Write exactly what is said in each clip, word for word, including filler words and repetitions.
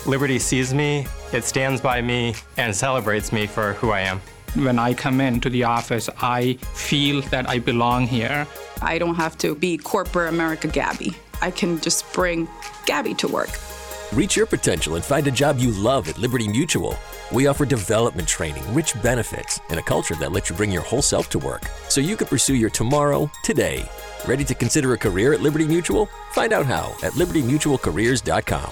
Liberty sees me, it stands by me, and celebrates me for who I am. When I come into the office, I feel that I belong here. I don't have to be corporate America Gabby. I can just bring Gabby to work. Reach your potential and find a job you love at Liberty Mutual. We offer development training, rich benefits, and a culture that lets you bring your whole self to work, so you can pursue your tomorrow today. Ready to consider a career at Liberty Mutual? Find out how at liberty mutual careers dot com.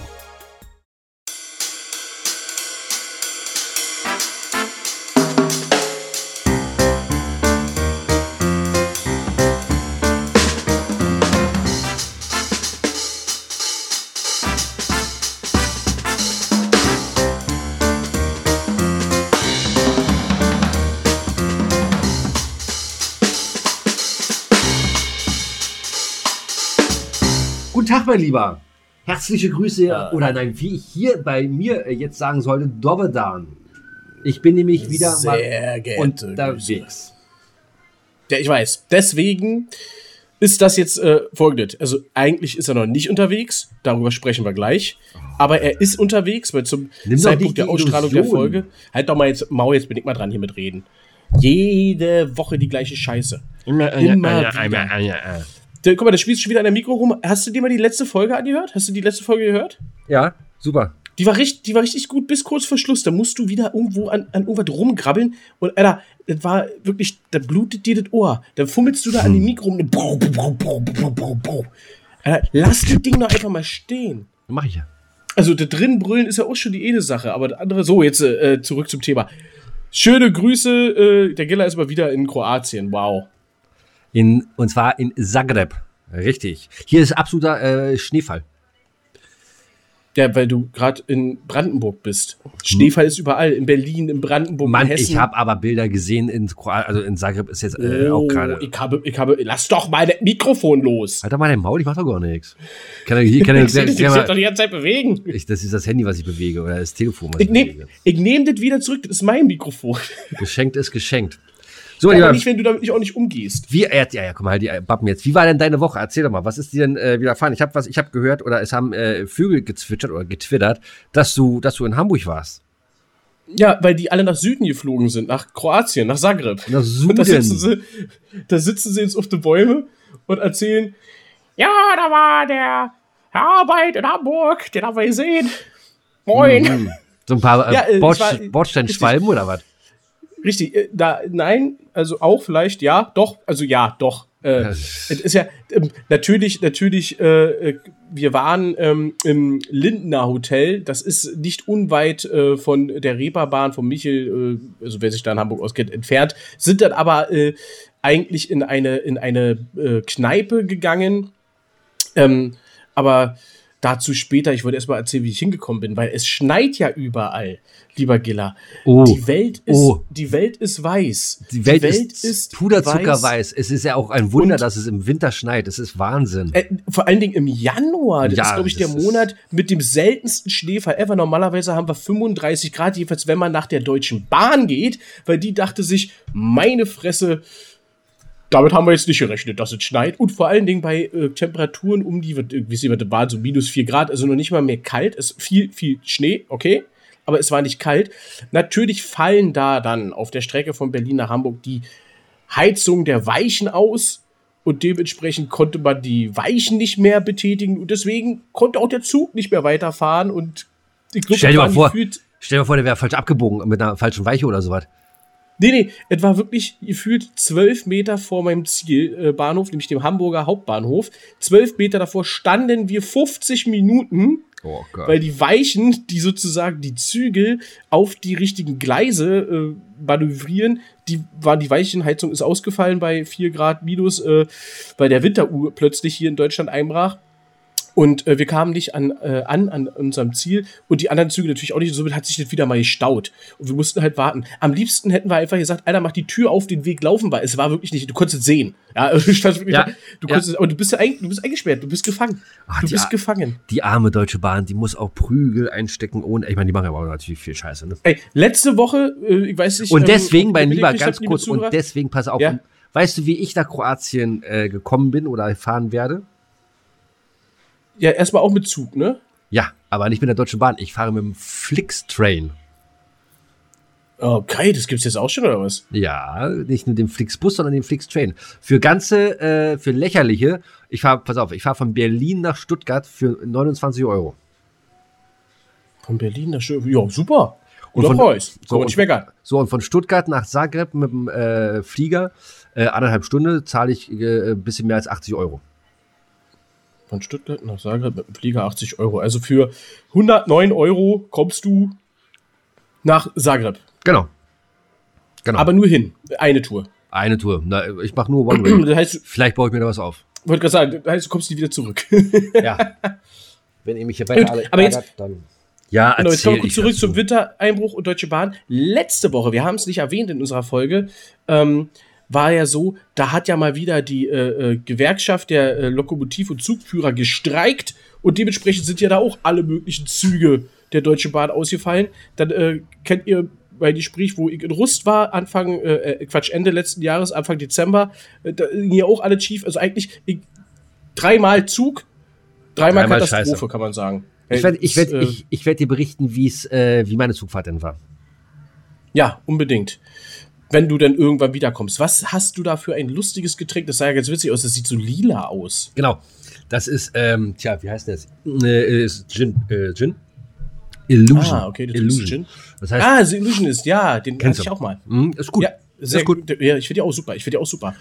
Guten Tag, mein Lieber. Herzliche Grüße, ja. Oder nein, wie ich hier bei mir jetzt sagen sollte, Dovedan. Ich bin nämlich wieder Sehr mal unterwegs. Ja, ich weiß. Deswegen ist das jetzt äh, folgendes. Also eigentlich ist er noch nicht unterwegs. Darüber sprechen wir gleich. Aber er ist unterwegs, weil zum Nimm Zeitpunkt der Illusion. Ausstrahlung der Folge. Halt doch mal jetzt, Mau, jetzt bin ich mal dran hier mit reden. Jede Woche die gleiche Scheiße. Immer, Immer ja, wieder. ja, ja, ja. Der, guck mal, da spielst du schon wieder an der Mikro rum. Hast du dir mal die letzte Folge angehört? Hast du die letzte Folge gehört? Ja, super. Die war, richtig, die war richtig gut bis kurz vor Schluss. Da musst du wieder irgendwo an, an irgendwas rumgrabbeln. Und Alter, das war wirklich, da blutet dir das Ohr. Dann fummelst du da an dem Mikro rum. Brau, brau, brau, brau, brau, brau. Alter, lass das Ding doch einfach mal stehen. Mach ich ja. Also, da drin brüllen ist ja auch schon die eine Sache. Aber das andere, so, jetzt äh, zurück zum Thema. Schöne Grüße. Äh, der Giller ist mal wieder in Kroatien. Wow. In, und zwar in Zagreb. Richtig. Hier ist absoluter äh, Schneefall. Ja, weil du gerade in Brandenburg bist. Schneefall ist überall. In Berlin, in Brandenburg, Mann, in Hessen. ich habe aber Bilder gesehen, in, Kroa- also in Zagreb ist jetzt äh, oh, auch gerade. ich habe, ich habe, lass doch mal das Mikrofon los. Halt doch mal dein Maul, ich mach doch gar nichts. Kann er, hier kann er, Ich will dich doch die ganze Zeit bewegen. ich, das ist das Handy, was ich bewege, oder das Telefon, was Ich ich, nehme bewege. ich nehm das wieder zurück. Das ist mein Mikrofon. Geschenkt ist geschenkt. So, Aber lieber, nicht, wenn du damit nicht auch nicht umgehst. wie, ja, ja, komm mal, die Bappen jetzt. Wie war denn deine Woche? Erzähl doch mal, was ist dir denn äh, widerfahren? Ich habe was, ich habe gehört, oder es haben äh, Vögel gezwitschert oder getwittert, dass du, dass du in Hamburg warst. Ja, weil die alle nach Süden geflogen sind, nach Kroatien, nach Zagreb. Nach Und da Süden. sitzen sie, da sitzen sie jetzt auf den Bäumen und erzählen, ja, da war der Herr Arbeit in Hamburg, den haben wir gesehen. Moin. Mhm. So ein paar äh, Ja, äh, Bord- es war- Bordsteinschwalben oder was? Richtig, äh, da, nein, also auch vielleicht, ja, doch, also ja, doch. Äh, es ist ja, ähm, natürlich, natürlich, äh, äh, wir waren ähm, im Lindner Hotel, das ist nicht unweit äh, von der Reeperbahn, von Michel, äh, also wer sich da in Hamburg auskennt, entfernt, sind dann aber äh, eigentlich in eine, in eine äh, Kneipe gegangen, ähm, aber dazu später, ich wollte erst mal erzählen, wie ich hingekommen bin, weil es schneit ja überall, lieber Giller. Oh. Die Welt ist, Oh. die Welt ist weiß. Die Welt, ist, puderzuckerweiß. Es ist ja auch ein Wunder, Und- dass es im Winter schneit. Es ist Wahnsinn. Äh, vor allen Dingen im Januar. Das Ja, ist, glaube ich, der das ist- Monat mit dem seltensten Schneefall ever. Normalerweise haben wir fünfunddreißig Grad, jedenfalls wenn man nach der Deutschen Bahn geht, weil die dachte sich, meine Fresse, damit haben wir jetzt nicht gerechnet, dass es schneit. Und vor allen Dingen bei äh, Temperaturen um die, wie sehen wir, die Bahn so minus vier Grad, also noch nicht mal mehr kalt. Es ist viel, viel Schnee, okay, aber es war nicht kalt. Natürlich fallen da dann auf der Strecke von Berlin nach Hamburg die Heizung der Weichen aus. Und dementsprechend konnte man die Weichen nicht mehr betätigen. Und deswegen konnte auch der Zug nicht mehr weiterfahren. Und die Gruppe Stell dir mal waren vor, gefühlt. stell dir mal vor, der wäre falsch abgebogen mit einer falschen Weiche oder sowas. Nee, nee, es war wirklich gefühlt zwölf Meter vor meinem Zielbahnhof, äh, nämlich dem Hamburger Hauptbahnhof. Zwölf Meter davor standen wir fünfzig Minuten, Oh Gott. weil die Weichen, die sozusagen die Zügel auf die richtigen Gleise äh, manövrieren, die waren, die Weichenheizung ist ausgefallen bei vier Grad minus, äh, weil der Winteruhr plötzlich hier in Deutschland einbrach. Und äh, wir kamen nicht an, äh, an, an unserem Ziel und die anderen Züge natürlich auch nicht. Und somit hat sich das wieder mal gestaut. Und wir mussten halt warten. Am liebsten hätten wir einfach gesagt, Alter, mach die Tür auf, den Weg laufen, weil es war wirklich nicht, du konntest es sehen. Ja, also du standst wirklich Ja, da, du ja. konntest, aber du bist, ja ein, du bist eingesperrt, du bist gefangen. Ach, du die bist Ar- gefangen. Die arme Deutsche Bahn, die muss auch Prügel einstecken ohne. Ich meine, die machen aber auch natürlich viel Scheiße. Ne? Ey, letzte Woche, äh, ich weiß nicht. Und ähm, deswegen, mein ob ihr Lieber, mitgekriegt ganz habt, liebe kurz, und Zuhörer? deswegen, pass auf, Ja. weißt du, wie ich nach Kroatien äh, gekommen bin oder fahren werde? Ja, erstmal auch mit Zug, ne? Ja, Aber nicht mit der Deutschen Bahn. Ich fahre mit dem Flixtrain. Okay, das gibt's jetzt auch schon, oder was? Ja, nicht nur den Flixbus, sondern den Flixtrain. Für ganze, äh, für lächerliche, ich fahre, pass auf, ich fahre von Berlin nach Stuttgart für neunundzwanzig Euro. Von Berlin nach Stuttgart, ja, super. Und von, Preis. So, und nicht meckern. So, und von Stuttgart nach Zagreb mit dem äh, Flieger, äh, anderthalb Stunde, zahle ich äh, ein bisschen mehr als achtzig Euro. Von Stuttgart nach Zagreb mit dem Flieger achtzig Euro. Also für hundertneun Euro kommst du nach Zagreb. Genau. genau. Aber nur hin. Eine Tour. Eine Tour. Na, ich mache nur One-Way. Das heißt, vielleicht baue ich mir da was auf. Ich wollte gerade sagen, das heißt, du kommst nie wieder zurück. Ja. Wenn ihr mich hier weiter alle aber jetzt, dann... Ja, genau, jetzt kommen wir kurz ich zurück dazu. zum Wintereinbruch und Deutsche Bahn. Letzte Woche, wir haben es nicht erwähnt in unserer Folge, ähm, war ja so, da hat ja mal wieder die äh, äh, Gewerkschaft der äh, Lokomotiv- und Zugführer gestreikt und dementsprechend sind ja da auch alle möglichen Züge der Deutschen Bahn ausgefallen. Dann äh, kennt ihr mein Gespräch, wo ich in Rust war, Anfang, äh, Quatsch, Ende letzten Jahres, Anfang Dezember, äh, da ging ja auch alle schief. Also eigentlich ich, dreimal Zug, dreimal, Dreimal Katastrophe, Scheiße. kann man sagen. Ich werde ich werd, äh, ich, ich werd dir berichten, wie's, äh, wie meine Zugfahrt denn war. Ja, unbedingt. Wenn du dann irgendwann wiederkommst. Was hast du da für ein lustiges Getränk? Das sah ja ganz witzig aus. Das sieht so lila aus. Genau. Das ist, ähm, tja, wie heißt das? Äh, ist Gin. Äh, Gin? Illusion. Ah, okay, du Illusion. trinkst Gin. Das heißt, Ah, The Illusionist, ja, den Kennst hatte ich du? auch mal. mh, ist gut. Ja, sehr ist gut. gut. Ja, ich finde die auch super. Ich finde die auch super.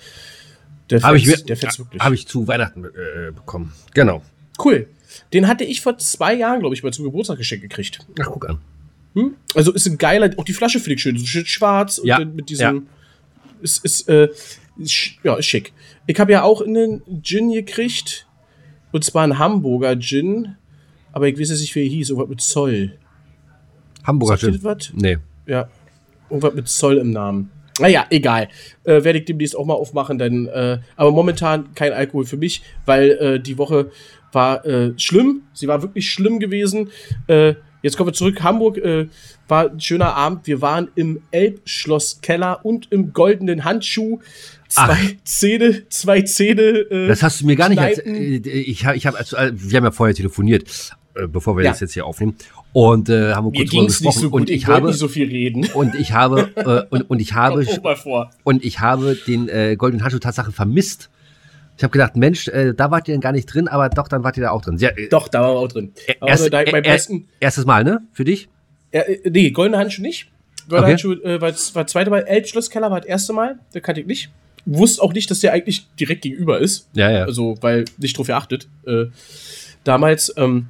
Der Habe ich, fetzt- mir- der fetzt wirklich. hab ich zu Weihnachten äh, bekommen. Genau. Cool. Den hatte ich vor zwei Jahren, glaube ich, mal zum Geburtstag geschenkt gekriegt. Ach, guck an. Hm? Also ist ein geiler, auch die Flasche finde ich schön, so schön schwarz und Ja, dann mit diesem, ist, ist, äh, ist, sch- ja, ist schick. Ich habe ja auch einen Gin gekriegt, und zwar einen Hamburger Gin, aber ich weiß jetzt nicht, wie er hieß, irgendwas mit Zoll. Hamburger Sagt ihr Gin. das was? Nee. Ja, irgendwas mit Zoll im Namen. Naja, egal. Äh, werde ich demnächst auch mal aufmachen, denn, äh, aber momentan kein Alkohol für mich, weil äh, die Woche war äh, schlimm. Sie war wirklich schlimm gewesen. Äh, jetzt kommen wir zurück. Hamburg äh, war ein schöner Abend. Wir waren im Elbschloss-Keller und im Goldenen Handschuh. Zwei Ach. Zähne, zwei Zähne. Äh, Das hast du mir gar nicht Kneipen. erzählt. Ich habe, ich hab, also, äh, wir haben ja vorher telefoniert, äh, bevor wir Ja. das jetzt hier aufnehmen. Und äh, haben wir Mir kurz drüber ging's nicht gesprochen. so gut. und Ich, ich wollte habe, nicht so viel reden. und ich habe, äh, und, und ich habe, Kommt auch mal vor. und ich habe den äh, Goldenen Handschuh Tatsache vermisst. Ich habe gedacht, Mensch, äh, da wart ihr denn gar nicht drin, aber doch, dann wart ihr da auch drin. Sehr, äh, Doch, da waren wir auch drin. Aber erst, da ich meinen äh, besten. erstes Mal, ne? Für dich? Ja, äh, nee, Goldene Handschuh nicht. Goldene Okay. Handschuh äh, war, war das zweite Mal. Elbschlosskeller war das erste Mal. Da kannte ich nicht. Wusste auch nicht, dass der eigentlich direkt gegenüber ist. Ja, ja. Also, weil nicht drauf geachtet. Äh, damals, ähm,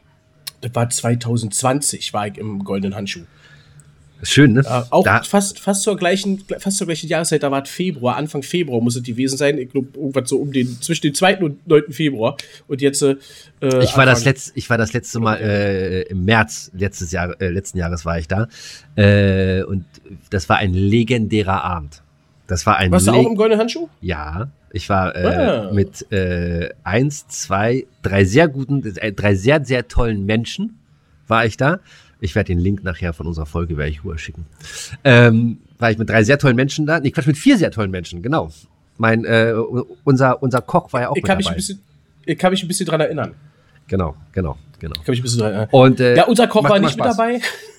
das war zwanzig zwanzig, war ich im Goldenen Handschuh. Ist schön, ne? Äh, auch Da- fast, fast, zur gleichen, fast zur gleichen Jahreszeit, da war es Februar, Anfang Februar muss es gewesen sein. Ich glaube, irgendwas so um den, zwischen dem zweiten und neunten Februar. Und jetzt, äh, Ich war, das Anfang- letzt, ich war das letzte Mal äh, im März letztes Jahr, äh, letzten Jahres war ich da. Äh, und das war ein legendärer Abend. Das war ein Warst du leg- auch im Goldenen Handschuh? Ja, ich war äh, Ah. mit äh, eins, zwei, drei sehr guten, äh, drei sehr, sehr tollen Menschen war ich da. Ich werde den Link nachher von unserer Folge werde ich rüber schicken. Ähm, war ich mit drei sehr tollen Menschen da. Nee, Quatsch, mit vier sehr tollen Menschen, genau. Mein, äh, unser, unser Koch war ja auch Ich mit kann mich dabei. ein bisschen, ich kann mich ein bisschen dran erinnern. Genau, genau, genau. Ich kann mich ein bisschen dran erinnern. Und, äh, Ja, unser Koch macht war immer nicht mit Spaß. dabei.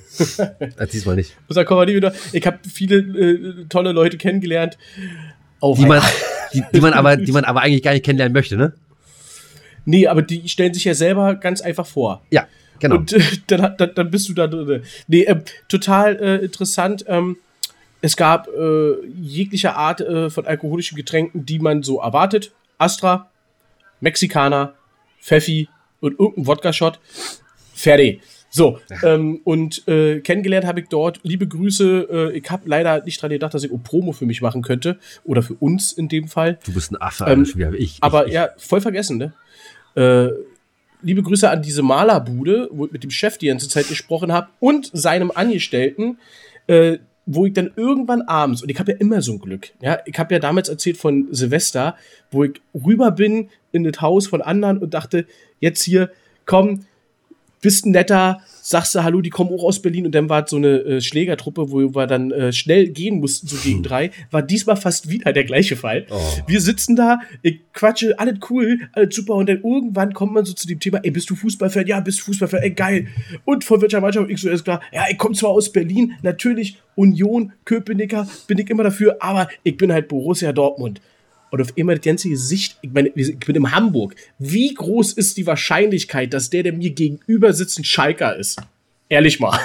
Äh, diesmal nicht. Unser Koch war nicht mit dabei. Ich habe viele äh, tolle Leute kennengelernt. Auf Die man, die, die, man aber, die man aber eigentlich gar nicht kennenlernen möchte, ne? Nee, aber die stellen sich ja selber ganz einfach vor. Ja, genau. Und äh, dann, hat- dann, dann bist du da drin. Nee, ähm, total äh, interessant. Ähm, es gab äh, jegliche Art äh, von alkoholischen Getränken, die man so erwartet. Astra, Mexikaner, Pfeffi und irgendein Wodka-Shot. Fertig. So, ähm, und äh, kennengelernt habe ich dort, liebe Grüße, äh, ich habe leider nicht dran gedacht, dass ich auch Promo für mich machen könnte. Oder für uns in dem Fall. Du bist ein Affe, Ähm, Alter, schon wieder. ich, Aber ich, ja, voll vergessen, ne? Äh, liebe Grüße an diese Malerbude, wo ich mit dem Chef die ganze Zeit gesprochen habe und seinem Angestellten, äh, wo ich dann irgendwann abends, und ich habe ja immer so ein Glück, ja, ich habe ja damals erzählt von Silvester, wo ich rüber bin in das Haus von anderen und dachte, jetzt hier, komm, bist ein netter, sagst du Hallo, die kommen auch aus Berlin und dann war so eine äh, Schlägertruppe, wo wir dann äh, schnell gehen mussten, so gegen drei, war diesmal fast wieder der gleiche Fall. Oh. Wir sitzen da, ich quatsche, alles cool, alles super und dann irgendwann kommt man so zu dem Thema, ey, bist du Fußballfan? Ja, bist du Fußballfan? Ey, geil. Und von welcher Mannschaft? Ich so, ist klar, ja, ich komme zwar aus Berlin, natürlich Union, Köpenicker, bin ich immer dafür, aber ich bin halt Borussia Dortmund. Und auf immer das ganze Gesicht, ich meine, ich bin in Hamburg. Wie groß ist die Wahrscheinlichkeit, dass der, der mir gegenüber sitzt, ein Schalker ist? Ehrlich mal.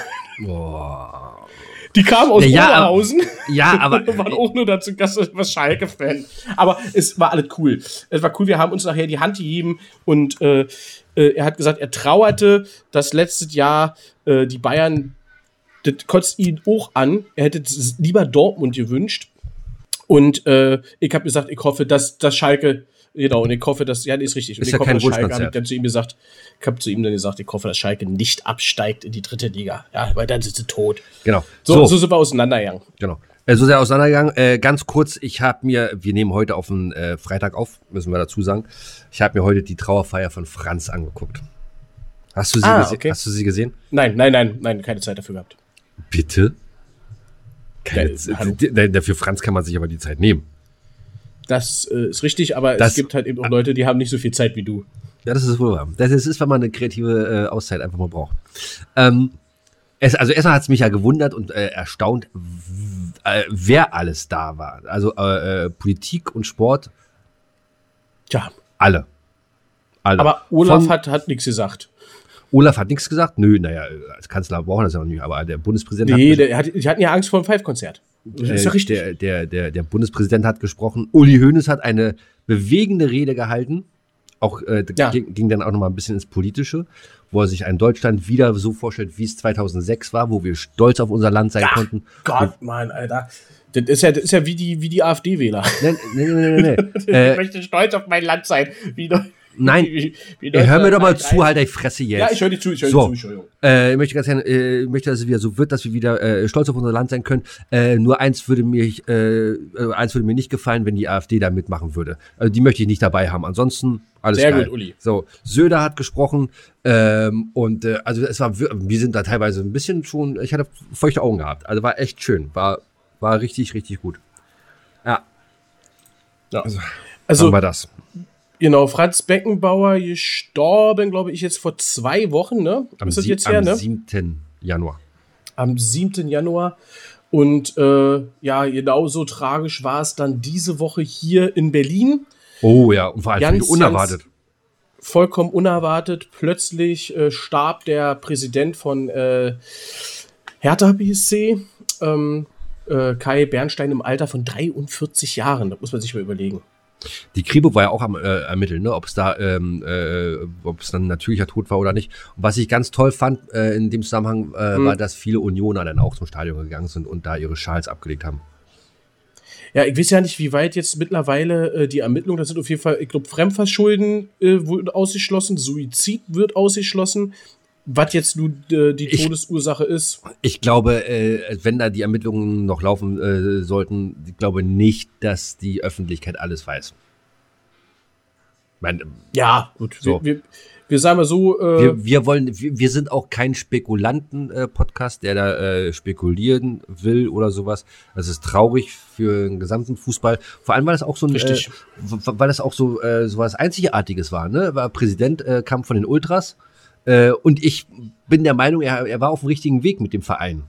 Boah. Die kamen aus ja, Oberhausen. Ja, aber. und waren auch nur dazu Gast, was Schalke-Fan. Aber es war alles cool. Es war cool, wir haben uns nachher die Hand gegeben und äh, äh, er hat gesagt, er trauerte, dass letztes Jahr äh, die Bayern, das kotzt ihn auch an. Er hätte lieber Dortmund gewünscht. Und äh, ich habe gesagt, ich hoffe, dass, dass Schalke, genau, und ich hoffe, dass, ja, das ist richtig. Und ist ich ja hoffe, kein dass Schalke, Wunschkonzert. habe ich dann zu ihm gesagt, ich habe zu ihm dann gesagt, ich hoffe, dass Schalke nicht absteigt in die dritte Liga. Ja, weil dann sind sie tot. Genau. So, So, so sind wir auseinandergegangen. genau. Äh, so sehr auseinandergegangen. Äh, ganz kurz, ich habe mir, wir nehmen heute auf den äh, Freitag auf, müssen wir dazu sagen. Ich habe mir heute die Trauerfeier von Franz angeguckt. Hast du sie, Ah, gese- okay. Hast du sie gesehen? Nein, nein, nein, nein, keine Zeit dafür gehabt. Bitte? Keine Ja, Z- hallo. d- d- Dafür Franz kann man sich aber die Zeit nehmen. Das äh, ist richtig, aber Das- es gibt halt eben auch Leute, die haben nicht so viel Zeit wie du. Ja, das ist wohl wahr. Das ist, wenn man eine kreative äh, Auszeit einfach mal braucht. Ähm, es, also erstmal hat es mich ja gewundert und äh, erstaunt, w- äh, wer alles da war. Also äh, äh, Politik und Sport, Tja, alle. alle. aber Olaf Von- hat, hat nichts gesagt. Olaf hat nichts gesagt. Nö, naja, als Kanzler brauchen wir das ja noch nicht, aber der Bundespräsident Nee, hat der hat, die hatten ja Angst vor dem Five-Konzert. Das ist ja Äh, richtig. Der, der, der, der Bundespräsident hat gesprochen. Uli Hoeneß hat eine bewegende Rede gehalten. Auch äh, Ja. ging, ging dann auch noch mal ein bisschen ins Politische, wo er sich ein Deutschland wieder so vorstellt, wie es zweitausendsechs war, wo wir stolz auf unser Land sein Ach, konnten. Gott, Mann, Alter. Das ist ja, das ist ja wie die, wie die AfD-Wähler. Nein, nein, nein, nein, Ich nein. äh, möchte stolz auf mein Land sein. Wie, nein, wie, wie äh, hör mir doch mal Deutschland zu, halt die Fresse jetzt. Ja, ich höre dir zu, ich höre So. dir zu, Entschuldigung. Äh, ich möchte ganz gerne, äh, ich möchte, dass es wieder so wird, dass wir wieder äh, stolz auf unser Land sein können. Äh, nur eins würde mir, äh, äh, eins würde mir nicht gefallen, wenn die AfD da mitmachen würde. Also die möchte ich nicht dabei haben. Ansonsten alles Sehr geil. gut, Uli. So, Söder hat gesprochen ähm, und äh, also es war, wir wir sind da teilweise ein bisschen schon, ich hatte feuchte Augen gehabt. Also war echt schön, war war richtig, richtig gut. Ja, Ja. also Also, war das. genau, Franz Beckenbauer gestorben, glaube ich, jetzt vor zwei Wochen, ne? Am, ist das sie- jetzt am her, ne? siebten Januar. Am siebten Januar. Und äh, ja, genauso tragisch war es dann diese Woche hier in Berlin. Oh ja, und vor allem Ganz, völlig unerwartet. Vollkommen unerwartet. Plötzlich äh, starb der Präsident von äh, Hertha B S C, ähm, äh, Kai Bernstein, im Alter von dreiundvierzig Jahren. Das muss man sich mal überlegen. Die Kripo war ja auch am äh, Ermitteln, ne? ob es da, ähm, äh, ob es dann ein natürlicher Tod war oder nicht. Und was ich ganz toll fand äh, in dem Zusammenhang, äh, Hm. war, dass viele Unioner dann auch zum Stadion gegangen sind und da ihre Schals abgelegt haben. Ja, ich weiß ja nicht, wie weit jetzt mittlerweile äh, die Ermittlungen, das sind auf jeden Fall, ich glaube, Fremdverschulden äh, wird ausgeschlossen, Suizid wird ausgeschlossen. Was jetzt nun äh, die Ich- Todesursache ist, Ich glaube, äh, wenn da die Ermittlungen noch laufen äh, sollten, ich glaube nicht, dass die Öffentlichkeit alles weiß. Ich meine, ja, gut. So. Wir, wir, wir sagen mal so, äh, wir, wir wollen, wir, wir sind auch kein Spekulanten-Podcast, der da äh, spekulieren will oder sowas. Das ist traurig für den gesamten Fußball. Vor allem, weil das auch so ein, äh, Richtig. w- weil das auch so, äh, so was Einzigartiges war, ne? War Präsident, äh, kam von den Ultras, äh, und ich bin der Meinung, er, er war auf dem richtigen Weg mit dem Verein.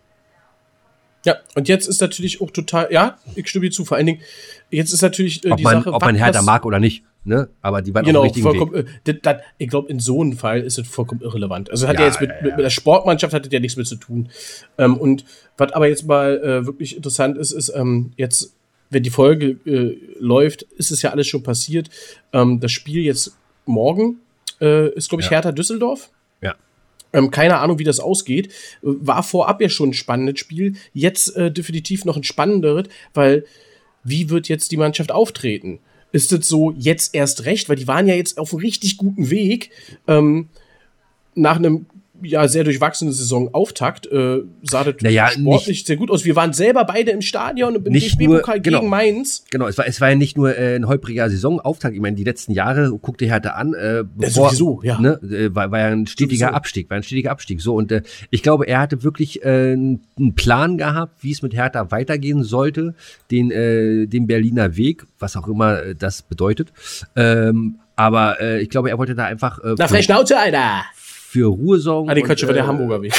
ja, und jetzt ist natürlich auch total, ja, ich stimme dir zu, vor allen Dingen, jetzt ist natürlich äh, Ob die man, Sache, ob man was- Hertha was- mag oder nicht, ne? Aber die waren Genau, auf dem richtigen vollkommen, Weg. äh, das, das, ich glaube, in so einem Fall ist es vollkommen irrelevant. Also hat ja, Ja, jetzt mit, ja, ja. mit, mit der Sportmannschaft hat das ja nichts mit zu tun. Ähm, und was aber jetzt mal äh, wirklich interessant ist, ist ähm, jetzt, wenn die Folge äh, läuft, ist es ja alles schon passiert. Ähm, das Spiel jetzt morgen äh, ist, glaube ich, Ja. Hertha Düsseldorf. Ja. Ähm, keine Ahnung, wie das ausgeht. War vorab ja schon ein spannendes Spiel. Jetzt äh, definitiv noch ein spannenderes, weil wie wird jetzt die Mannschaft auftreten? Ist es so jetzt erst recht? Weil die waren ja jetzt auf einem richtig guten Weg, ähm, nach einem ja, sehr durchwachsene Saisonauftakt. Äh, sah das naja, sportlich nicht, sehr gut aus. Wir waren selber beide im Stadion im D nicht F B-Pokal genau, gegen Mainz. Genau, es war, es war ja nicht nur äh, ein holpriger Saisonauftakt. Ich meine, die letzten Jahre, guck dir Hertha an, äh, bevor, ja, sowieso, ja. Ne, äh, war, war ja ein stetiger Sowieso. Abstieg, war ein stetiger Abstieg. So, und äh, ich glaube, er hatte wirklich äh, einen Plan gehabt, wie es mit Hertha weitergehen sollte, den, äh, den Berliner Weg, was auch immer äh, das bedeutet. Ähm, aber äh, ich glaube, er wollte da einfach äh, Na, frei Schnauze, Alter! für Ruhe sorgen. Ah, die Quatsch, und, war der äh, Hamburger Weg.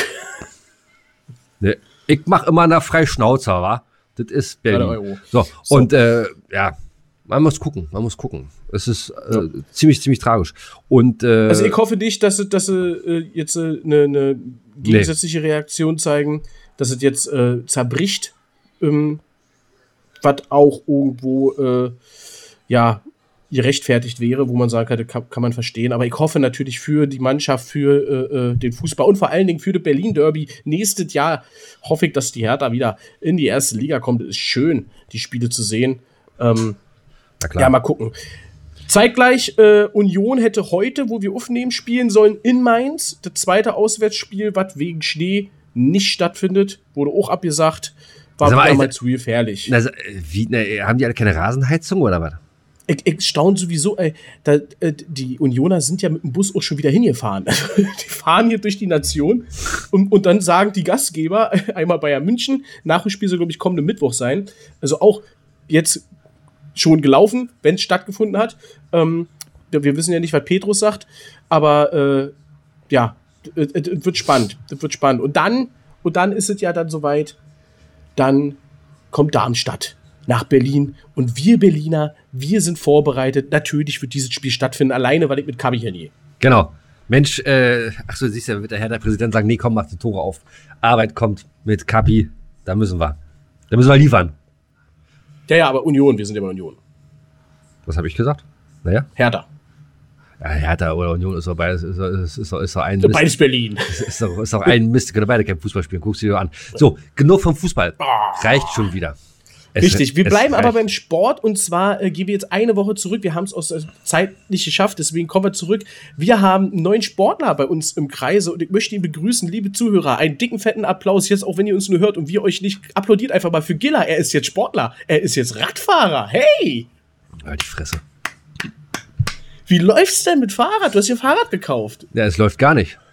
Ne, ich mach immer nach Freischnauzer, wa? Das ist Berlin. Ja, der Euro. So, So. und äh, ja, man muss gucken, man muss gucken. Es ist äh, ja. ziemlich, ziemlich tragisch. Und, äh, also ich hoffe nicht, dass sie, dass sie äh, jetzt eine äh, ne gegensätzliche nee. Reaktion zeigen, dass es jetzt äh, zerbricht, ähm, was auch irgendwo äh, ja gerechtfertigt wäre, wo man sagen könnte, kann, kann man verstehen. Aber ich hoffe natürlich für die Mannschaft, für äh, den Fußball und vor allen Dingen für das Berlin-Derby nächstes Jahr hoffe ich, dass die Hertha wieder in die erste Liga kommt. Es ist schön, die Spiele zu sehen. Ähm, Na klar. Ja, mal gucken. Zeitgleich, äh, Union hätte heute, wo wir aufnehmen, spielen sollen in Mainz. Das zweite Auswärtsspiel, was wegen Schnee nicht stattfindet, wurde auch abgesagt. War mal, wieder mal zu gefährlich. Also, wie, ne, haben die alle keine Rasenheizung oder was? Ich, ich staune sowieso, ey, da, äh, die Unioner sind ja mit dem Bus auch schon wieder hingefahren. Die fahren hier durch die Nation und, und dann sagen die Gastgeber, einmal Bayern München, Nachholspiel soll, glaube ich, kommenden Mittwoch sein. Also auch jetzt schon gelaufen, wenn es stattgefunden hat. Ähm, wir wissen ja nicht, was Petrus sagt, aber äh, ja, es wird spannend. Das wird spannend. Und dann, und dann ist es ja dann soweit, dann kommt Darmstadt nach Berlin und wir Berliner, wir sind vorbereitet. Natürlich wird dieses Spiel stattfinden, alleine, weil ich mit Kabi hier nie. Genau. Mensch, äh, ach so, siehst du, wird der Herr der Präsident sagen, nee, komm, mach die Tore auf. Arbeit kommt mit Kapi, da müssen wir. Da müssen wir liefern. Ja, ja, aber Union, wir sind ja bei Union. Was habe ich gesagt? Naja. Hertha. Ja, Hertha oder Union ist doch beides, ist doch, ist, ist doch, ist doch ein Mist. Beides Berlin. Ist, ist, doch, ist doch ein Mist, können beide kein Fußball spielen, guckst du dir an. So, genug vom Fußball. Reicht schon wieder. Es, Richtig, wir bleiben reicht. aber beim Sport und zwar äh, gehen wir jetzt eine Woche zurück. Wir haben es aus der Zeit nicht geschafft, deswegen kommen wir zurück. Wir haben einen neuen Sportler bei uns im Kreise und ich möchte ihn begrüßen, liebe Zuhörer. Einen dicken, fetten Applaus jetzt, auch wenn ihr uns nur hört und wir euch nicht applaudiert, einfach mal für Gilla. Er ist jetzt Sportler, er ist jetzt Radfahrer. Hey! Halt die Fresse. Wie läuft's denn mit Fahrrad? Du hast dir ein Fahrrad gekauft. Ja, es läuft gar nicht.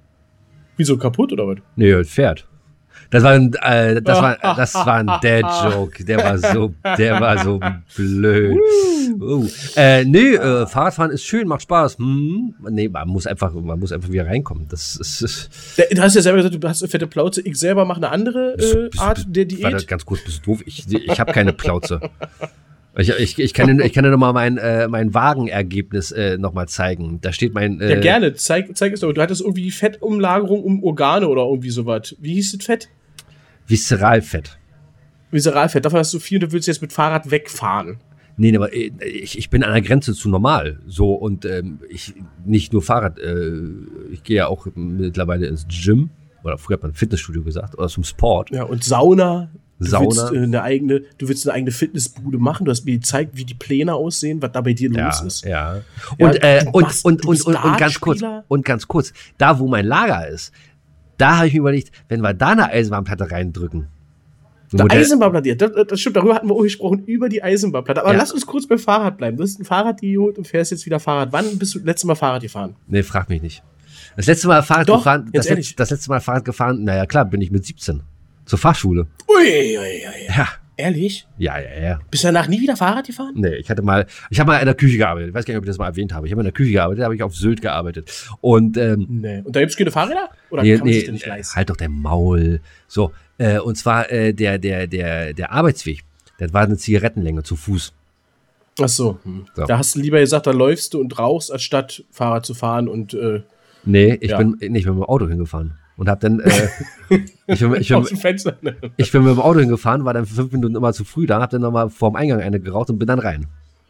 Wieso, kaputt oder was? Nee, es fährt. Das war ein, äh, das war, das war ein Dad-Joke. Der war so, der war so blöd. Uh. Äh, nee, äh, Fahrradfahren ist schön, macht Spaß. Hm. Nee, man muss einfach, man muss einfach wieder reinkommen. Das ist. Du hast ja selber gesagt, du hast eine fette Plauze. Ich selber mache eine andere äh, bist, Art bist, der Diät. Warte, ganz kurz, bist du doof? Ich, ich habe keine Plauze. Ich, ich, ich kann dir, ich kann dir nochmal mein, äh, mein Wagenergebnis äh, nochmal zeigen. Da steht mein. Äh, ja, gerne. Zeig, zeig es doch. Du hattest irgendwie Fettumlagerung um Organe oder irgendwie sowas. Wie hieß das Fett? Viszeralfett. Viszeralfett. Davon hast du viel und du willst jetzt mit Fahrrad wegfahren. Nee, aber ich, ich bin an der Grenze zu normal. So, und ähm, ich nicht nur Fahrrad, äh, ich gehe ja auch mittlerweile ins Gym. Oder früher hat man Fitnessstudio gesagt, oder zum Sport. Ja, und Sauna. Du Sauna. Willst, äh, eine eigene, du willst eine eigene Fitnessbude machen. Du hast mir gezeigt, wie die Pläne aussehen, was da bei dir ja, los ist. Ja. Und, ja, äh, und, und, und, und, und ganz kurz, und ganz kurz, da wo mein Lager ist, da habe ich mir überlegt, wenn wir da eine Eisenbahnplatte reindrücken. Eine Eisenbahnplatte, das, das stimmt, darüber hatten wir auch gesprochen, über die Eisenbahnplatte. Aber ja. Lass uns kurz beim Fahrrad bleiben. Du hast ein Fahrrad-Idiot und fährst jetzt wieder Fahrrad. Wann bist du das letzte Mal Fahrrad gefahren? Nee, frag mich nicht. Das letzte Mal Fahrrad Doch, gefahren, das, ehrlich? das letzte Mal Fahrrad gefahren, naja klar, bin ich mit siebzehn. Zur Fachschule. Ui, ui, ui. Ja. Ehrlich? Ja, ja, ja. Bist du danach nie wieder Fahrrad gefahren? Nee, ich hatte mal, ich habe mal in der Küche gearbeitet. Ich weiß gar nicht, ob ich das mal erwähnt habe. Ich habe in der Küche gearbeitet, da habe ich auf Sylt gearbeitet. Und, ähm, nee. Und da gibt's keine Fahrräder? Oder nee, kann man nee, sich denn nicht leisten? Halt doch dein Maul. So, äh, und zwar äh, der, der, der, der Arbeitsweg. Das war eine Zigarettenlänge zu Fuß. Ach so. Hm. So. Da hast du lieber gesagt, da läufst du und rauchst, anstatt Fahrrad zu fahren und äh, Nee, ich ja. bin nicht mit dem Auto hingefahren. Und hab dann, äh, ich, bin, ich, bin, aus dem Fenster. ich bin mit dem Auto hingefahren, war dann für fünf Minuten immer zu früh da, hab dann nochmal vorm Eingang eine geraucht und bin dann rein.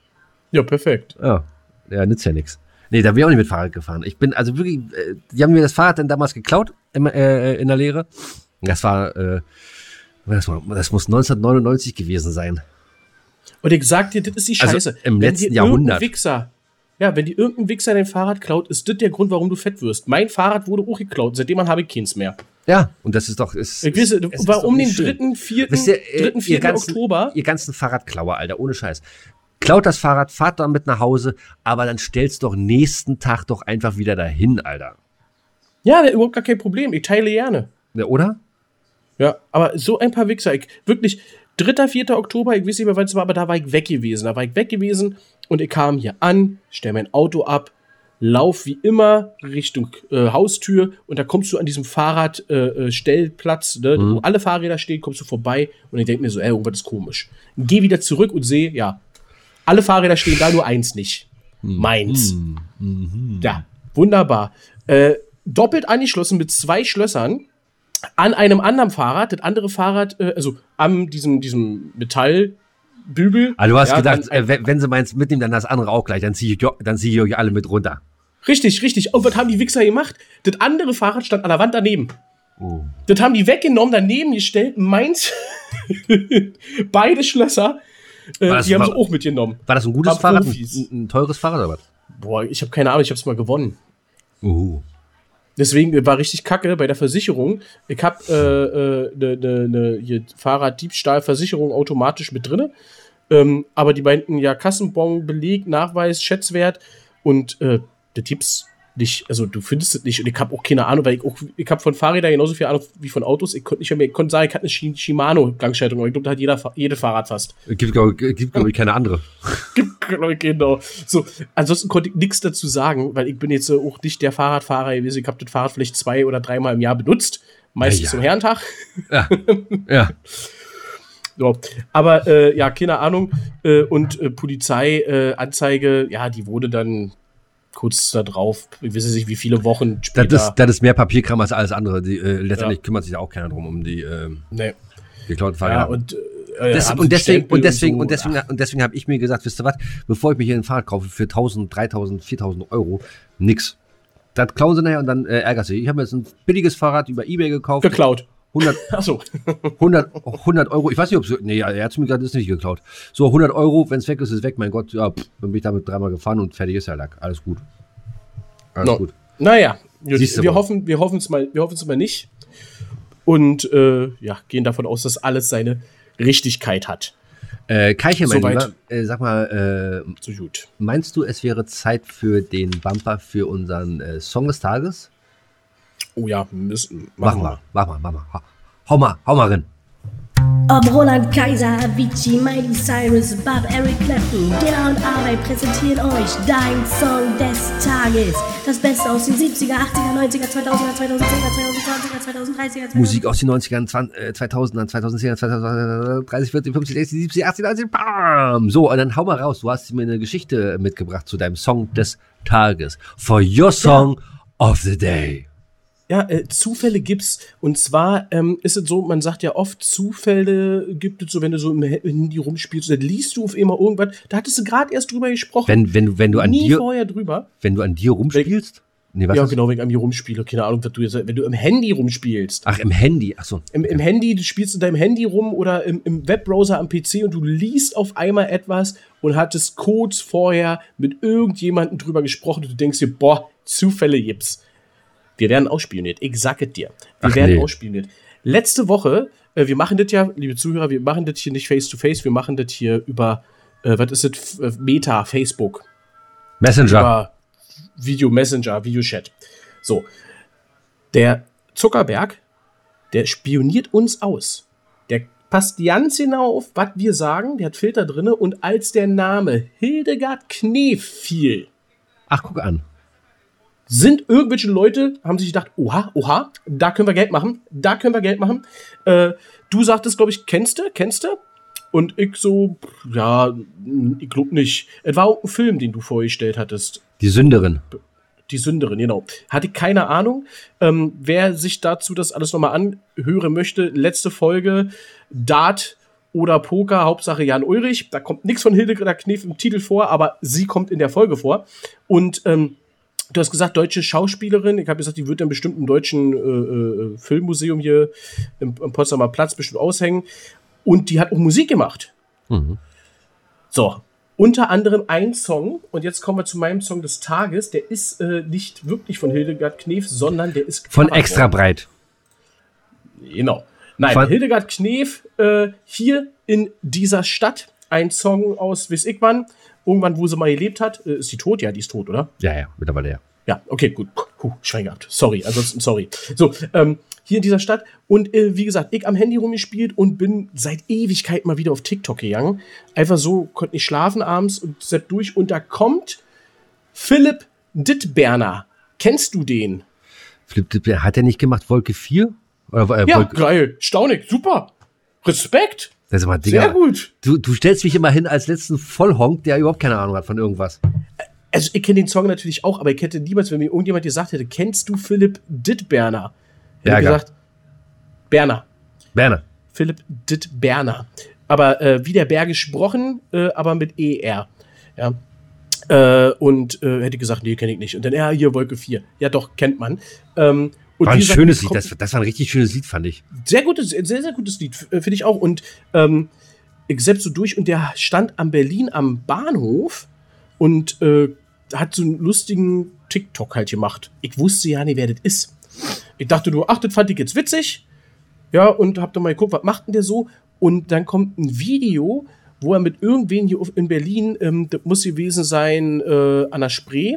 Ja, perfekt. Ja, ja, nützt ja nichts. Nee, da bin ich auch nicht mit Fahrrad gefahren. Ich bin also wirklich, äh, die haben mir das Fahrrad dann damals geklaut im, äh, in der Lehre. Das war, äh, das, war, das muss neunzehnhundertneunundneunzig gewesen sein. Und ich sag dir, das ist die Scheiße. Also im Wenn letzten dir Jahrhundert. Wichser, ja, wenn die irgendein Wichser dein Fahrrad klaut, ist das der Grund, warum du fett wirst. Mein Fahrrad wurde auch geklaut, seitdem habe ich keins mehr. Ja, und das ist doch. Ist, ich weiß, ist, es war um den schön. dritten, vierten, Wisst ihr, äh, dritten, ihr vierten ganzen, Oktober. Ihr ganzen Fahrradklauer, Alter, ohne Scheiß. Klaut das Fahrrad, fahrt damit nach Hause, aber dann stell's doch nächsten Tag doch einfach wieder dahin, Alter. Ja, überhaupt gar kein Problem. Ich teile gerne. Ja, oder? Ja, aber so ein paar Wichser. Ich, wirklich, dritter, vierter Oktober, ich weiß nicht mehr, wann es war, aber da war ich weg gewesen. Da war ich weg gewesen und ich kam hier an, stell mein Auto ab, lauf wie immer Richtung äh, Haustür und da kommst du an diesem Fahrradstellplatz, äh, ne, mhm. wo alle Fahrräder stehen, kommst du vorbei und ich denke mir so, ey, irgendwas ist komisch. Geh wieder zurück und sehe, ja, alle Fahrräder stehen da, nur eins nicht. Mhm. Meins. Mhm. Ja, wunderbar. Äh, doppelt angeschlossen mit zwei Schlössern an einem anderen Fahrrad. Das andere Fahrrad, äh, also an diesem, diesem Metallbügel. Ah, du hast ja, gedacht, äh, wenn, wenn sie meins mitnehmen, dann das andere auch gleich. Dann ziehe ich, dann zieh ich euch alle mit runter. Richtig, richtig. Und was haben die Wichser gemacht? Das andere Fahrrad stand an der Wand daneben. Oh. Das haben die weggenommen, daneben gestellt. Meins, beide Schlösser, äh, das, die haben war, sie auch mitgenommen. War das ein gutes War Fahrrad? Ein, ein teures Fahrrad oder was? Boah, ich habe keine Ahnung, ich habe es mal gewonnen. Uh. Deswegen war richtig kacke bei der Versicherung. Ich habe äh, eine äh, ne, ne, Fahrraddiebstahlversicherung automatisch mit drin. Ähm, aber die meinten ja Kassenbon, Beleg, Nachweis, Schätzwert und äh, der Tipps nicht. Also du findest es nicht. Und ich habe auch keine Ahnung, weil ich auch, ich habe von Fahrrädern genauso viel Ahnung wie von Autos. Ich konnte nicht mehr, ich konnte sagen, ich hatte eine Shimano-Gangschaltung, aber ich glaube, da hat jeder, jede Fahrrad fast. Gibt, glaube glaub ich, keine andere. Gibt, glaube ich, genau. So, ansonsten konnte ich nichts dazu sagen, weil ich bin jetzt äh, auch nicht der Fahrradfahrer gewesen. Ich habe das Fahrrad vielleicht zwei oder dreimal im Jahr benutzt. Meistens ja, ja. zum Herrentag. Ja, ja. So. Aber, äh, ja, keine Ahnung. Äh, und äh, Polizeianzeige, äh, ja, die wurde dann kurz da drauf, ich weiß nicht, wie viele Wochen später. Das ist, das ist mehr Papierkram als alles andere. Die, äh, letztendlich ja. kümmert sich da auch keiner drum, um die äh, nee. geklauten Fahrräder. Ja, und, äh, das, und, deswegen, und deswegen, und so. deswegen, und deswegen habe ich mir gesagt, wisst ihr was, bevor ich mir hier ein Fahrrad kaufe für tausend, dreitausend, viertausend Euro, nix. Das klauen sie nachher und dann äh, ärgert sie. Ich habe mir jetzt ein billiges Fahrrad über eBay gekauft. Geklaut. hundert, Achso. hundert, hundert Euro, ich weiß nicht, ob es, nee, er hat es mir gerade nicht geklaut. So, hundert Euro, wenn es weg ist, ist es weg, mein Gott, ja, pff, dann bin ich damit dreimal gefahren und fertig ist der Lack. Alles gut. Alles no. gut. Naja, wir, mal. hoffen, wir hoffen es mal, wir hoffen es mal nicht. Und äh, ja, gehen davon aus, dass alles seine Richtigkeit hat. Äh, Kaiche, mein Soweit. Lieber, äh, sag mal, äh, So gut. meinst du, es wäre Zeit für den Bumper für unseren äh, Song des Tages? Oh ja, müssen. Mach mal, mach mal, mach mal. Hau mal, hau mal rein. Ob Roland Kaiser, Avicii, Miley Cyrus, Bob, Eric Clapton, Dilla und Arbeit präsentieren euch dein Song des Tages. Das Beste aus den siebziger, achtziger, neunziger, zweitausender, zweitausendzehner, zweitausendzwanziger, zweitausenddreißiger, Musik aus den neunzigern, zweitausendern, zweitausendzehner, zweitausenddreißig, vierzig, fünfzig, sechzig, siebzig, achtzig, neunzig, bam! So, und dann hau mal raus. Du hast mir eine Geschichte mitgebracht zu deinem Song des Tages. For your song ja. of the day. Ja, äh, Zufälle gibt's. Und zwar ähm, ist es so, man sagt ja oft, Zufälle gibt es so, wenn du so im Handy rumspielst, dann liest du auf immer irgendwas. Da hattest du gerade erst drüber gesprochen. Wenn, wenn, wenn du an Nie dir, vorher drüber. Wenn du an dir rumspielst? Nee, was ja, ist? genau, wenn ich an mir rumspiele. Keine Ahnung, was du jetzt, wenn du im Handy rumspielst. Ach, im Handy, ach so. Im, im Handy, du spielst in deinem Handy rum oder im, im Webbrowser am P C und du liest auf einmal etwas und hattest kurz vorher mit irgendjemandem drüber gesprochen und du denkst dir, boah, Zufälle gibt's. Wir werden ausspioniert. Ich sag es dir. Wir Ach, werden nee. ausspioniert. Letzte Woche, äh, wir machen das ja, liebe Zuhörer, wir machen das hier nicht face-to-face, wir machen das hier über, äh, was ist das, F- Meta, Facebook. Messenger. Über Video Messenger, Videochat. So. Der Zuckerberg, der spioniert uns aus. Der passt ganz genau auf, was wir sagen, der hat Filter drin und als der Name Hildegard Knef fiel, Ach, guck an. sind irgendwelche Leute, haben sich gedacht, oha, oha, da können wir Geld machen, da können wir Geld machen. Äh, du sagtest, glaube ich, kennst du, kennst du? Und ich so, ja, ich glaube nicht. Es war auch ein Film, den du vorgestellt hattest. Die Sünderin. Die Sünderin, genau. Hatte ich keine Ahnung. Ähm, wer sich dazu das alles nochmal anhören möchte, letzte Folge, Dart oder Poker, Hauptsache Jan Ulrich. Da kommt nichts von Hildegard Knef im Titel vor, aber sie kommt in der Folge vor. Und ähm, du hast gesagt, deutsche Schauspielerin. Ich habe gesagt, die wird dann bestimmt im deutschen äh, äh, Filmmuseum hier im, im Potsdamer Platz bestimmt aushängen. Und die hat auch Musik gemacht. Mhm. So, Unter anderem ein Song, und jetzt kommen wir zu meinem Song des Tages, der ist äh, nicht wirklich von Hildegard Knef, sondern der ist von Extra breit. Genau. Nein, von Hildegard Knef, äh, hier in dieser Stadt, ein Song aus weiß ich wann, irgendwann, wo sie mal gelebt hat. Äh, ist sie tot? Ja, die ist tot, oder? Ja, ja, mittlerweile ja. Ja, okay, gut. Puh, Schwein gehabt. Sorry, ansonsten sorry. So, ähm, hier in dieser Stadt. Und äh, wie gesagt, ich am Handy rumgespielt und bin seit Ewigkeit mal wieder auf TikTok gegangen. Einfach so, konnte nicht schlafen abends und sepp durch. Und da kommt Philipp Dittberner. Kennst du den? Philipp Dittberner, hat er nicht gemacht Wolke vier? Oder, äh, ja, Wolke geil. Staunig. Super. Respekt. Das ist mal, Digga, sehr gut. Du, du stellst mich immer hin als letzten Vollhonk, der überhaupt keine Ahnung hat von irgendwas. Also ich kenne den Song natürlich auch, aber ich hätte niemals, wenn mir irgendjemand gesagt hätte, kennst du Philipp Dittberner? Ja, gesagt, Berner. Berner. Philipp Dittberner. Aber äh, wie der Bär gesprochen, äh, aber mit E R. Ja. Äh, und äh, hätte gesagt, nee, kenne ich nicht. Und dann, ja, hier Wolke vier. Ja, doch, kennt man. Ähm, und war ein gesagt, schönes Lied. Das, das war ein richtig schönes Lied, fand ich. Sehr gutes, sehr, sehr gutes Lied, finde ich auch. Und ähm, ich selbst so durch und der stand am Berlin am Bahnhof und äh, hat so einen lustigen TikTok halt gemacht. Ich wusste ja nicht, wer das ist. Ich dachte nur, ach, das fand ich jetzt witzig. Ja, und hab dann mal geguckt, was macht denn der so? Und dann kommt ein Video, wo er mit irgendwen hier in Berlin, ähm, das muss gewesen sein, äh, an der Spree,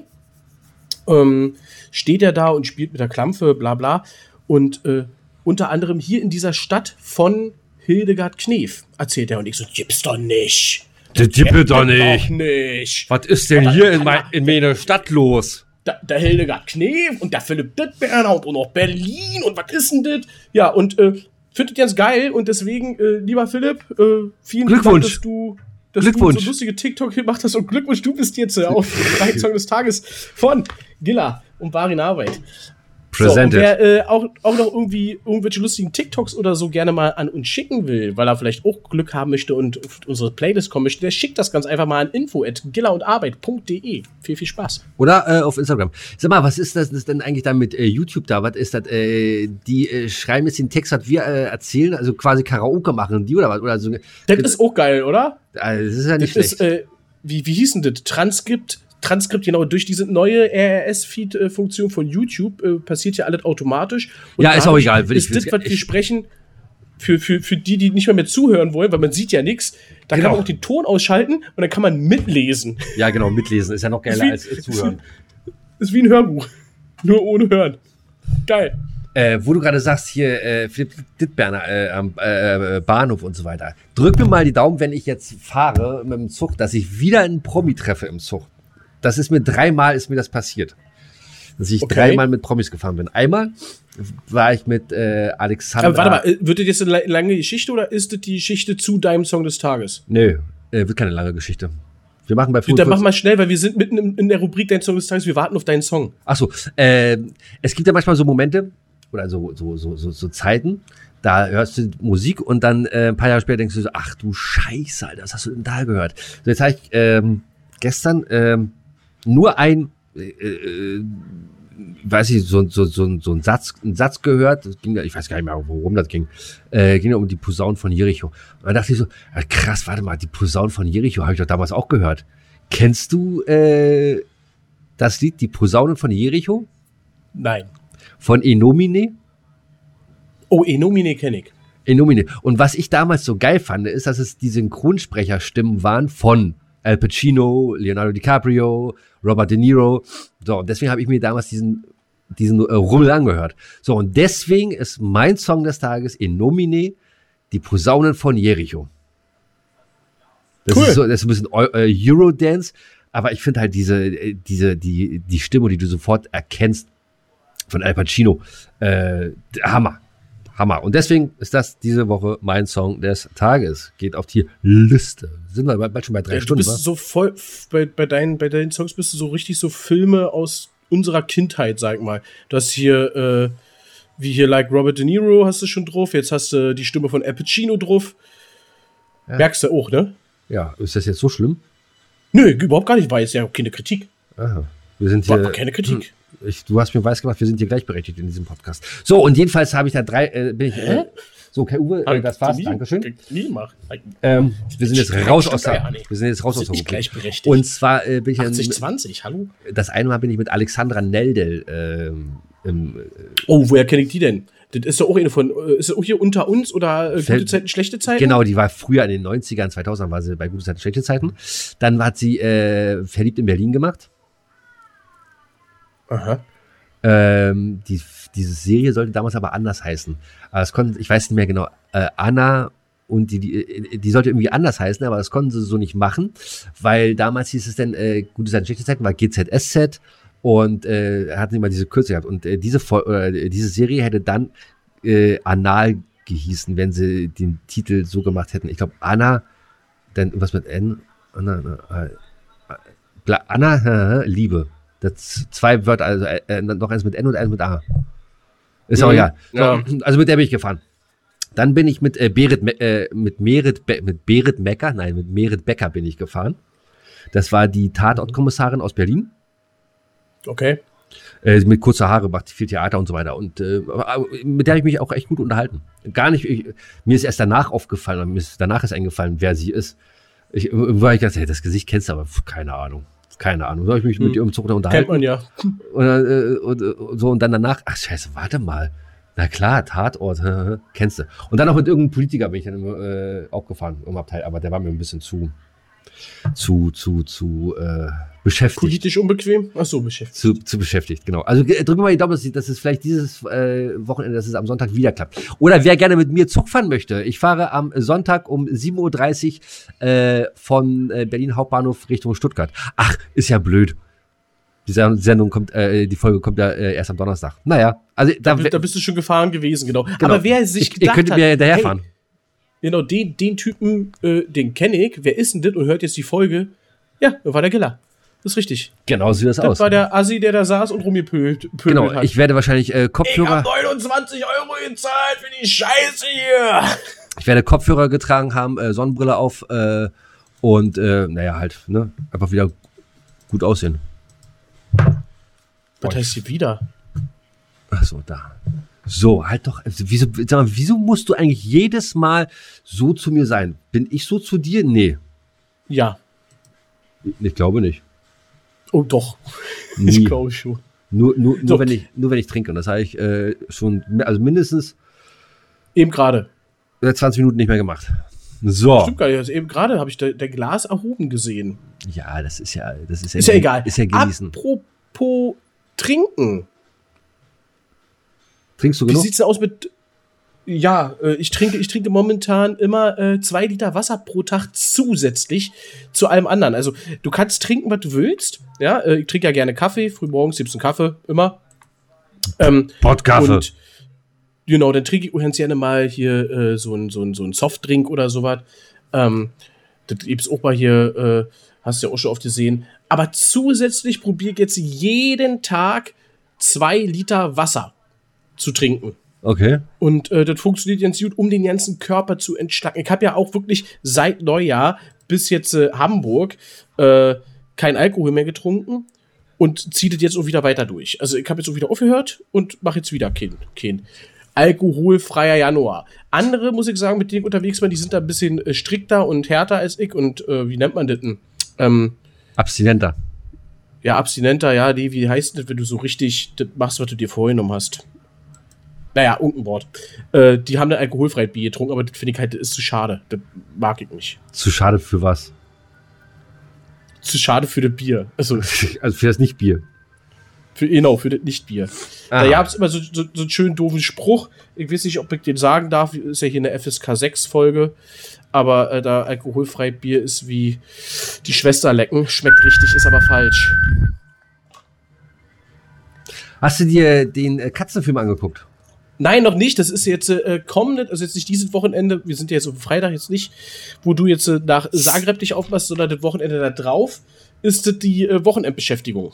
ähm, steht er da und spielt mit der Klampfe, bla bla. Und äh, unter anderem hier in dieser Stadt von Hildegard Knef erzählt er. Und ich so, gibt's doch nicht. Das gibt doch nicht. nicht. Was ist denn hier in, mein, in meiner Stadt los? Da, der Hildegard Knef und der Philipp Dittberner und auch noch Berlin und was ist denn das? Ja, und äh, findet jetzt geil und deswegen, äh, lieber Philipp, äh, vielen Glückwunsch. Dank, dass du, dass Glückwunsch. du so lustige TikTok gemacht hast und Glückwunsch, du bist jetzt äh, auf dein Song des Tages von Gilla und Barin Arbeit. Presented. So, wer äh, auch, auch noch irgendwie irgendwelche lustigen TikToks oder so gerne mal an uns schicken will, weil er vielleicht auch Glück haben möchte und auf unsere Playlist kommen möchte, der schickt das ganz einfach mal an info at gillaundarbeit punkt de. Viel, viel Spaß. Oder äh, auf Instagram. Sag mal, was ist das, das denn eigentlich da mit äh, YouTube da? Was ist das? Äh, die äh, schreiben jetzt den Text, was wir äh, erzählen, also quasi Karaoke machen, die oder was? Oder so, das ist auch geil, oder? Also, das ist ja nicht das schlecht. Ist, äh, wie, wie hieß denn das? Transkript. Transkript, genau, durch diese neue R R S-Feed-Funktion von YouTube äh, passiert ja alles automatisch. Und ja, ist auch egal. Will ist das, was wir sprechen, für, für, für die, die nicht mehr, mehr zuhören wollen, weil man sieht ja nichts, da genau. kann man auch den Ton ausschalten und dann kann man mitlesen. Ja, genau, mitlesen ist ja noch geiler wie, als äh, zuhören. Ist wie ein Hörbuch, nur ohne Hören. Geil. Äh, wo du gerade sagst, hier äh, Philipp Dittberner äh, am äh, Bahnhof und so weiter. Drück mir mal die Daumen, wenn ich jetzt fahre mit dem Zug, dass ich wieder einen Promi treffe im Zug. Das ist mir dreimal ist mir das passiert, dass ich okay. dreimal mit Promis gefahren bin. Einmal war ich mit äh, Alexander. Aber warte mal, wird das jetzt eine lange Geschichte oder ist das die Geschichte zu deinem Song des Tages? Nö, äh, wird keine lange Geschichte. Wir machen bei fünfundvierzig. Dann mach mal schnell, weil wir sind mitten in, in der Rubrik Dein Song des Tages. Wir warten auf deinen Song. Ach so, äh, es gibt ja manchmal so Momente oder so so so so, so Zeiten. Da hörst du Musik und dann äh, ein paar Jahre später denkst du so, ach du Scheiße, Alter, was hast du denn da gehört? So, jetzt habe ich ähm, gestern ähm, nur ein, äh, äh, weiß ich, so, so, so, so ein Satz, ein Satz gehört. Das ging, ich weiß gar nicht mehr, worum das ging. Äh, ging ja um die Posaunen von Jericho. Und dann dachte ich so, krass, warte mal, die Posaunen von Jericho habe ich doch damals auch gehört. Kennst du äh, das Lied, die Posaunen von Jericho? Nein. Von Enomine? Oh, Enomine kenne ich. Enomine. Und was ich damals so geil fand, ist, dass es die Synchronsprecherstimmen waren von Al Pacino, Leonardo DiCaprio, Robert De Niro. So, und deswegen habe ich mir damals diesen, diesen äh, Rummel angehört. So, und deswegen ist mein Song des Tages in Nomine die Posaunen von Jericho. Das, cool. ist, so, das ist ein bisschen äh, Eurodance, aber ich finde halt diese, diese, die, die Stimme, die du sofort erkennst von Al Pacino, äh, Hammer. Hammer. Und deswegen ist das diese Woche mein Song des Tages. Geht auf die Liste. Sind wir bald schon bei drei ja, Stunden. Du bist so voll, bei, bei, deinen, bei deinen Songs bist du so richtig so Filme aus unserer Kindheit, sag mal. Du hast hier, äh, wie hier Like Robert De Niro hast du schon drauf. Jetzt hast du die Stimme von Al Pacino drauf. Ja. Merkst du auch, ne? Ja, ist das jetzt so schlimm? Nö, überhaupt gar nicht. War jetzt ja keine Kritik. Aha. Wir sind hier. War keine Kritik. Ich, du hast mir weiß gemacht, wir sind hier gleichberechtigt in diesem Podcast. So, und jedenfalls habe ich da drei, äh, bin ich, äh, So, Kai Uwe, äh, das war's. Nie, Dankeschön. Nie machen. Ähm, wir sind jetzt raus aus der, ja wir sind jetzt raus aus der nicht gleichberechtigt. Und zwar äh, bin ich achtzig zwanzig, hallo? Das eine Mal bin ich mit Alexandra Neldel ähm, im, äh, Oh, woher kenne ich die denn? Das ist doch auch eine von, äh, ist das auch hier unter uns oder äh, gute Zeiten, schlechte Zeiten? Genau, die war früher in den neunzigern, zweitausendern war sie bei gute Zeiten, schlechte Zeiten. Dann hat sie äh, Verliebt in Berlin gemacht. Aha. Ähm, die, diese Serie sollte damals aber anders heißen. Aber es konnte, ich weiß nicht mehr genau, äh, Anna und die, die, die sollte irgendwie anders heißen, aber das konnten sie so nicht machen, weil damals hieß es dann, äh, gute Zeiten, schlechte Zeiten war G Z S Z und äh, hatten immer diese Kürze gehabt. Und äh, diese, äh, diese Serie hätte dann äh, Anal gehießen, wenn sie den Titel so gemacht hätten. Ich glaube, Anna, dann irgendwas mit N, Anna, äh, Anna, äh, Liebe. Das zwei Wörter, also äh, noch eins mit N und eins mit A. Ist auch egal. Ja. So, also mit der bin ich gefahren. Dann bin ich mit äh, Berit, äh, mit Merit, Be- mit Berit Mecker, nein, mit Merit Becker bin ich gefahren. Das war die Tatortkommissarin aus Berlin. Okay. Äh, mit kurzer Haare, macht viel Theater und so weiter. Und äh, mit der habe ich mich auch echt gut unterhalten. Gar nicht, ich, mir ist erst danach aufgefallen, mir ist danach ist eingefallen, wer sie ist. Ich war ich gedacht, hey, das Gesicht kennst du, aber pf, keine Ahnung. Keine Ahnung, soll ich mich hm. mit ihr um Zug unterhalten? Kennt man ja. Und, äh, und, und so und dann danach, ach scheiße, warte mal. Na klar, Tatort, kennst du. Und dann auch mit irgendeinem Politiker bin ich dann äh, auch gefahren im Abteil, aber der war mir ein bisschen zu, zu, zu, zu äh, beschäftigt. Politisch unbequem? Ach so, beschäftigt. Zu, zu beschäftigt, genau. Also drücken wir mal die Daumen, dass, dass es vielleicht dieses äh, Wochenende, dass es am Sonntag wieder klappt. Oder wer gerne mit mir Zug fahren möchte, ich fahre am Sonntag um sieben Uhr dreißig äh, von äh, Berlin Hauptbahnhof Richtung Stuttgart. Ach, ist ja blöd. Die Sendung kommt, äh, die Folge kommt ja äh, erst am Donnerstag. Naja, also da, da, da bist du schon gefahren gewesen, genau. genau. Aber wer sich ich, gedacht ihr könntet hat, mir hinterherfahren. Hey, genau, den, den Typen, äh, den kenne ich. Wer ist denn das? Und hört jetzt die Folge. Ja, das war der Giller. Das ist richtig. Genau, so sieht das, das aus. Das war der Assi, der da saß und rumgepöbelt hat. Genau, ich werde wahrscheinlich äh, Kopfhörer... Ich hab neunundzwanzig Euro gezahlt für die Scheiße hier. Ich werde Kopfhörer getragen haben, äh, Sonnenbrille auf äh, und, äh, naja, halt, ne, einfach wieder gut aussehen. Was heißt hier wieder? Ach so, da. So, halt doch. Wieso, sag mal, wieso musst du eigentlich jedes Mal so zu mir sein? Bin ich so zu dir? Nee. Ja. Ich glaube nicht. Oh, doch. Nie. Ich glaube schon. Nur, nur, nur, so. wenn ich, nur wenn ich trinke. Und das habe ich äh, schon, also mindestens eben gerade. zwanzig Minuten nicht mehr gemacht. So. Stimmt gar nicht. Also eben gerade habe ich da, der Glas erhoben gesehen. Ja, das ist ja, das ist ja, ist ja egal. Ist ja genießen. Apropos trinken. Trinkst du genug? Wie genug? sieht's denn aus mit... Ja, äh, ich trinke, ich trinke momentan immer äh, zwei Liter Wasser pro Tag zusätzlich zu allem anderen. Also du kannst trinken, was du willst. Ja, äh, ich trinke ja gerne Kaffee. Frühmorgens gibt's einen Kaffee, immer. Ähm, Pottkaffee. Und genau, dann trinke ich ganz gerne mal hier äh, so ein so ein so ein Softdrink oder sowas. Ähm, das gibt's auch mal hier, äh, hast du ja auch schon oft gesehen. Aber zusätzlich probiere ich jetzt jeden Tag zwei Liter Wasser zu trinken. Okay. Und äh, das funktioniert ganz gut, um den ganzen Körper zu entschlacken. Ich habe ja auch wirklich seit Neujahr bis jetzt äh, Hamburg äh, kein Alkohol mehr getrunken und ziehe das jetzt auch wieder weiter durch. Also ich habe jetzt auch wieder aufgehört und mache jetzt wieder kein, kein alkoholfreier Januar. Andere, muss ich sagen, mit denen ich unterwegs bin, die sind da ein bisschen äh, strikter und härter als ich und äh, wie nennt man das denn? Ähm, Abstinenter. Ja, Abstinenter, ja, die, wie heißt das, wenn du so richtig das machst, was du dir vorgenommen hast? Naja, irgendein Wort. Äh, die haben ein alkoholfreies Bier getrunken, aber das finde ich halt, das ist zu schade. Das mag ich nicht. Zu schade für was? Zu schade für das Bier. Also, also für das Nicht-Bier. Für, genau, für das Nicht-Bier. Ah. Da gab es immer so, so, so einen schönen doofen Spruch. Ich weiß nicht, ob ich den sagen darf. Ist ja hier eine F S K sechs Folge. Aber äh, da alkoholfrei Bier ist wie die Schwester lecken. Schmeckt richtig, ist aber falsch. Hast du dir den äh, Katzenfilm angeguckt? Nein, noch nicht. Das ist jetzt äh, kommend, also jetzt nicht dieses Wochenende. Wir sind ja jetzt auf Freitag jetzt nicht, wo du jetzt äh, nach Zagreb dich aufmachst, sondern das Wochenende da drauf ist das die äh, Wochenendbeschäftigung.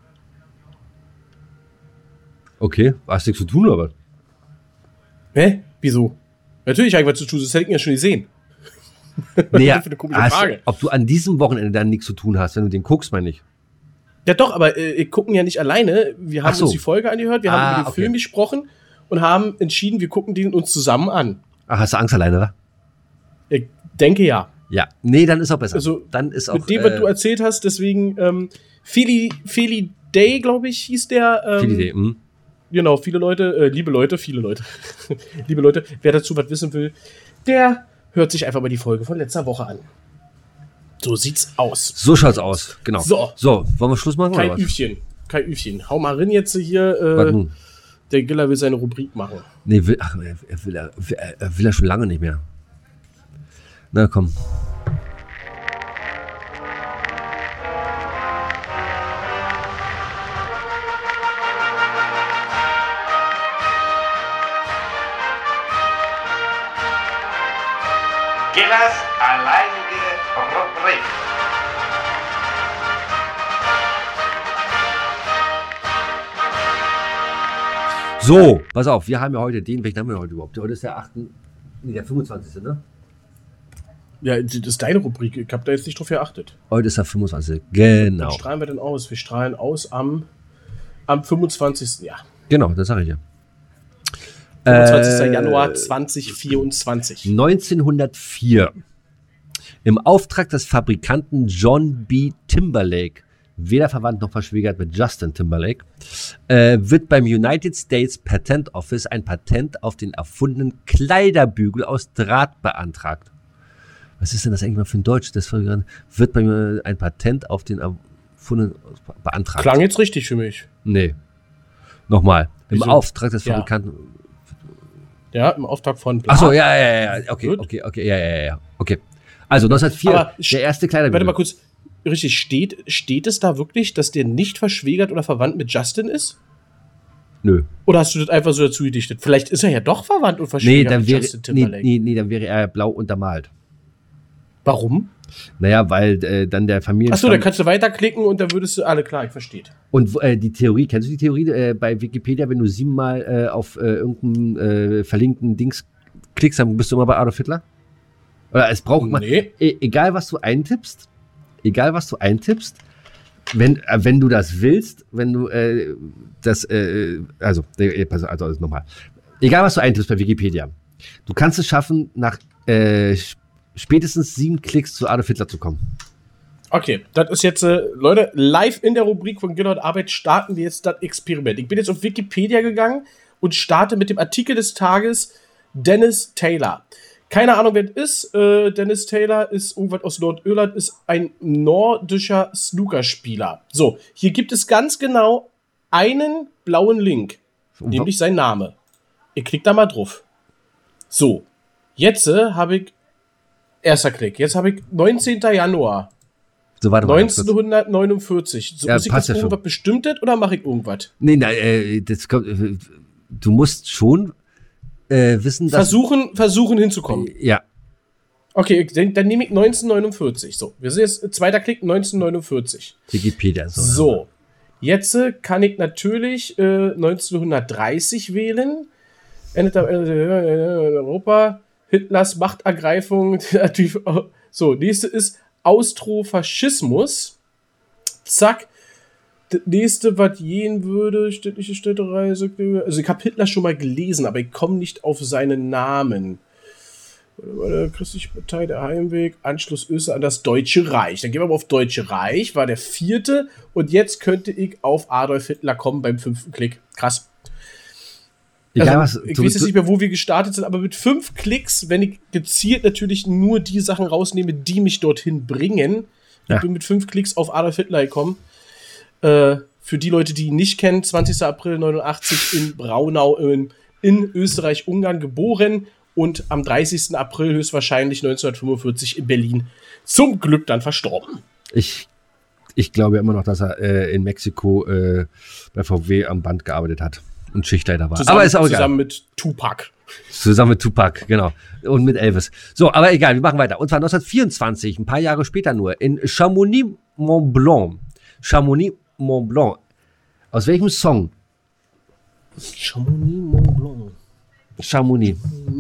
Okay, hast du nichts zu tun, aber? Hä? Wieso? Natürlich habe ich was zu tun, das hätte ich ja schon gesehen. Naja, für eine komische hast, Frage. ob du an diesem Wochenende dann nichts zu tun hast, wenn du den guckst, meine ich. Ja doch, aber äh, wir gucken ja nicht alleine. Wir haben so. uns die Folge angehört, wir Ah, haben über den okay. Film gesprochen und haben entschieden, wir gucken den uns zusammen an. Ach, hast du Angst alleine, wa? Ich denke ja. Ja. Nee, dann ist auch besser. Also, dann ist auch, mit dem, was äh, du erzählt hast, deswegen, ähm, Philly, Philly Day, glaube ich, hieß der. Ähm, Viele Idee, mhm. Genau, viele Leute, äh, liebe Leute, viele Leute, liebe Leute, wer dazu was wissen will, der hört sich einfach mal die Folge von letzter Woche an. So sieht's aus. So schaut's aus, genau. So. So, wollen wir Schluss machen, Kein oder was? Üfchen, kein Üfchen. Hau mal rein jetzt hier, Was äh, nun? der Giller will seine Rubrik machen. Nee, will, ach, er will, er, er will er schon lange nicht mehr. Na komm. Gillers alleinige Rubrik. So, pass auf, wir haben ja heute den, welchen haben wir heute überhaupt? Heute ist der achte, nee, der fünfundzwanzigste, ne? Ja, das ist deine Rubrik, ich habe da jetzt nicht drauf geachtet. Heute ist der fünfundzwanzigste, genau. Wann strahlen wir denn aus? Wir strahlen aus am, am fünfundzwanzigsten. Ja, Genau, das sage ich ja. fünfundzwanzigsten Äh, Januar zweitausendvierundzwanzig. neunzehnhundertvier. Im Auftrag des Fabrikanten John B. Timberlake, weder verwandt noch verschwägert mit Justin Timberlake, äh, wird beim United States Patent Office ein Patent auf den erfundenen Kleiderbügel aus Draht beantragt. Was ist denn das eigentlich mal für ein Deutsch? Das wird bei mir ein Patent auf den erfundenen beantragt. Klang jetzt richtig für mich. Nee. Nochmal. Im Wieso? Auftrag des Ja. Fabrikanten. Ja, im Auftrag von Bla. Achso, ja, ja, ja, ja. Okay, Gut. okay, okay, ja, ja, ja. Okay. Also neunzehnhundertvier, Aber der erste Kleiderbügel. Warte mal kurz. Richtig, steht, steht es da wirklich, dass der nicht verschwägert oder verwandt mit Justin ist? Nö. Oder hast du das einfach so dazu gedichtet? Vielleicht ist er ja doch verwandt und Nee, verschwägert dann mit wäre, Justin nee, Timberlake. nee, nee, dann wäre er blau untermalt. Warum? Naja, weil äh, dann der Familien. Achso, da kannst du weiterklicken und dann würdest du, alle klar, ich verstehe. Und äh, die Theorie, kennst du die Theorie äh, bei Wikipedia, wenn du siebenmal äh, auf äh, irgendeinen äh, verlinkten Dings klickst, dann bist du immer bei Adolf Hitler? Oder es braucht man, Nee. e egal was du eintippst, egal was du eintippst, wenn, äh, wenn du das willst, wenn du äh, das, äh, also, äh, pass auf, also, also nochmal, egal was du eintippst bei Wikipedia, du kannst es schaffen, nach äh, spätestens sieben Klicks zu Adolf Hitler zu kommen. Okay, das ist jetzt, äh, Leute, live in der Rubrik von Gillard Arbeit starten wir jetzt das Experiment. Ich bin jetzt auf Wikipedia gegangen und starte mit dem Artikel des Tages Dennis Taylor. Keine Ahnung, wer das ist. Äh, Dennis Taylor ist irgendwas aus Nordirland, ist ein nordischer Snookerspieler. So, hier gibt es ganz genau einen blauen Link, nämlich sein Name. Ihr klickt da mal drauf. So, jetzt äh, habe ich, erster Klick, jetzt habe ich neunzehnten Januar So, warte mal. ganz kurz. neunzehnhundertneunundvierzig. So, Ja, muss ich passt jetzt ja schon. irgendwas Bestimmtes oder mache ich irgendwas? Nee, nein, äh, das kommt, äh, du musst schon äh, wissen, dass. Versuchen, versuchen hinzukommen. Ja. Okay, dann, dann nehme ich neunzehnhundertneunundvierzig. So, wir sehen jetzt, äh, zweiter Klick, neunzehnhundertneunundvierzig. Wikipedia. So. So, jetzt äh, kann ich natürlich äh, neunzehnhundertdreißig wählen. Endet am Ende in Europa. Hitlers Machtergreifung. So, nächste ist Austrofaschismus. Zack. Das nächste, was gehen würde, städtische Städtereise. Also ich habe Hitler schon mal gelesen, aber ich komme nicht auf seinen Namen. Christliche Partei, der Heimweg, Anschluss Österreich an das Deutsche Reich. Dann gehen wir mal auf Deutsche Reich, war der vierte. Und jetzt könnte ich auf Adolf Hitler kommen beim fünften Klick. Krass. Egal, Also, was, ich du, weiß jetzt du, nicht mehr, wo wir gestartet sind, aber mit fünf Klicks, wenn ich gezielt natürlich nur die Sachen rausnehme, die mich dorthin bringen. Ja. Ich bin mit fünf Klicks auf Adolf Hitler gekommen. Äh, für die Leute, die ihn nicht kennen, zwanzigsten April neunundachtzig in Braunau in, in Österreich-Ungarn geboren und am dreißigsten April höchstwahrscheinlich neunzehnhundertfünfundvierzig in Berlin zum Glück dann verstorben. ich, ich glaube ja immer noch, dass er äh, in Mexiko äh, bei V W am Band gearbeitet hat und Schichtleiter war. Zusammen, aber ist auch egal. zusammen mit Tupac. Zusammen mit Tupac, genau. Und mit Elvis. So, aber egal, wir machen weiter. Und zwar neunzehnhundertvierundzwanzig, ein paar Jahre später nur, in Chamonix-Mont-Blanc. Chamonix-Mont-Blanc. Aus welchem Song? Chamonix-Mont-Blanc. Chamonix.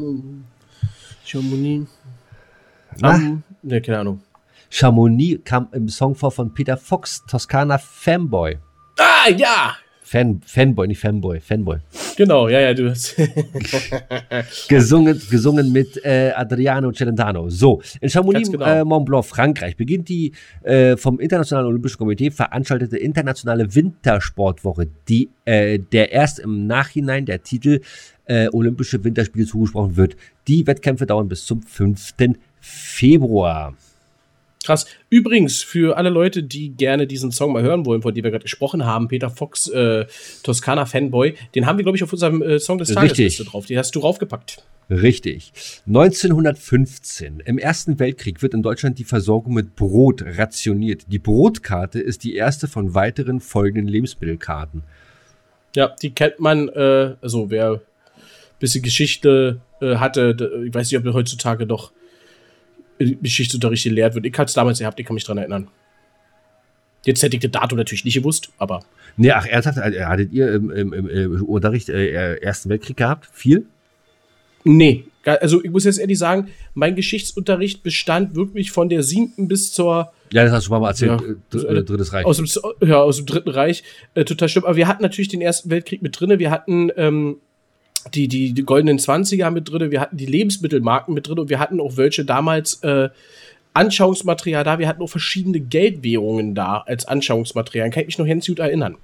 Chamonix. Na? Um, ne, keine Ahnung. Chamonix kam im Song vor von Peter Fox, Toskana Fanboy. Ah, ja! Fan, Fanboy, nicht Fanboy, Fanboy. Genau, ja, ja, du hast. gesungen, gesungen mit äh, Adriano Celentano. So, in Chamonix, Ganz genau. äh, Mont Blanc, Frankreich, beginnt die äh, vom Internationalen Olympischen Komitee veranstaltete internationale Wintersportwoche, die äh, der erst im Nachhinein der Titel äh, Olympische Winterspiele zugesprochen wird. Die Wettkämpfe dauern bis zum fünften Februar. Krass. Übrigens, für alle Leute, die gerne diesen Song mal hören wollen, von dem wir gerade gesprochen haben, Peter Fox, äh, Toskana-Fanboy, den haben wir, glaube ich, auf unserem äh, Song des Tages Richtig. Liste drauf. Die hast du raufgepackt. Richtig. neunzehnhundertfünfzehn. Im Ersten Weltkrieg wird in Deutschland die Versorgung mit Brot rationiert. Die Brotkarte ist die erste von weiteren folgenden Lebensmittelkarten. Ja, die kennt man, äh, also wer ein bisschen Geschichte äh, hatte, d- ich weiß nicht, ob das heutzutage noch Geschichtsunterricht gelehrt wird. Ich hatte es damals gehabt, ich kann mich dran erinnern. Jetzt hätte ich das Datum natürlich nicht gewusst, aber. Nee, ach, ernsthaft, äh, hattet ihr im, im, im, im Unterricht äh, Ersten Weltkrieg gehabt? Viel? Nee, ga- also ich muss jetzt ehrlich sagen, mein Geschichtsunterricht bestand wirklich von der siebten bis zur Ja, das hast du schon mal erzählt. Ja. äh, Dr äh, Drittes Reich. aus dem, ja, aus dem Dritten Reich. Äh, total stimmt. Aber wir hatten natürlich den Ersten Weltkrieg mit drin. Wir hatten ähm, die, die, die goldenen Zwanziger mit drin. Wir hatten die Lebensmittelmarken mit drin. Und wir hatten auch welche damals äh, Anschauungsmaterial da. Wir hatten auch verschiedene Geldwährungen da als Anschauungsmaterial. Kann ich mich noch ganz gut erinnern.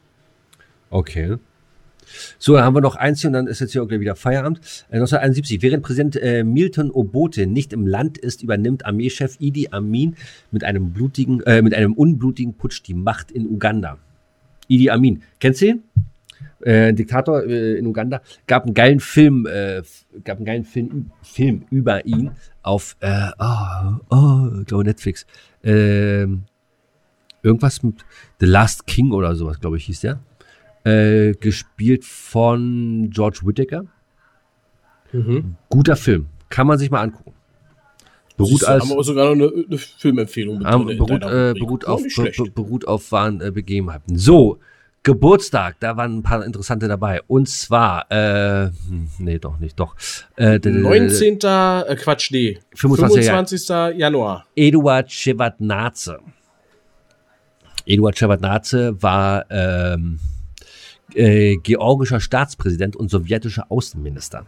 Okay. So, dann haben wir noch eins und dann ist jetzt hier auch gleich wieder Feierabend. Äh, neunzehnhunderteinundsiebzig. Während Präsident äh, Milton Obote nicht im Land ist, übernimmt Armeechef Idi Amin mit einem blutigen, äh, mit einem unblutigen Putsch die Macht in Uganda. Idi Amin. Kennst du ihn? Äh, Diktator äh, in Uganda. Gab einen geilen Film, äh, f- gab einen geilen Film, Film über ihn auf, äh, oh, oh, ich glaube Netflix. Ähm, irgendwas mit The Last King oder sowas, glaube ich, hieß der. Äh, gespielt von George Whittaker. Mhm. Guter Film. Kann man sich mal angucken. Beruht, Siehst du, als, haben wir auch sogar noch eine, eine Filmempfehlung mit ähm, drin in beruht, deiner äh, Rubrik. beruht, Ja, auf, nicht be, schlecht. be, beruht auf wahren äh, Begebenheiten. So, Geburtstag, da waren ein paar interessante dabei. Und zwar, äh, hm, nee, doch nicht, doch. Äh, d- d- d- neunzehnten Äh, Quatsch, nee. fünfundzwanzigster fünfundzwanzigsten Januar. Eduard Shevardnadze. Eduard Shevardnadze war ähm, äh, georgischer Staatspräsident und sowjetischer Außenminister.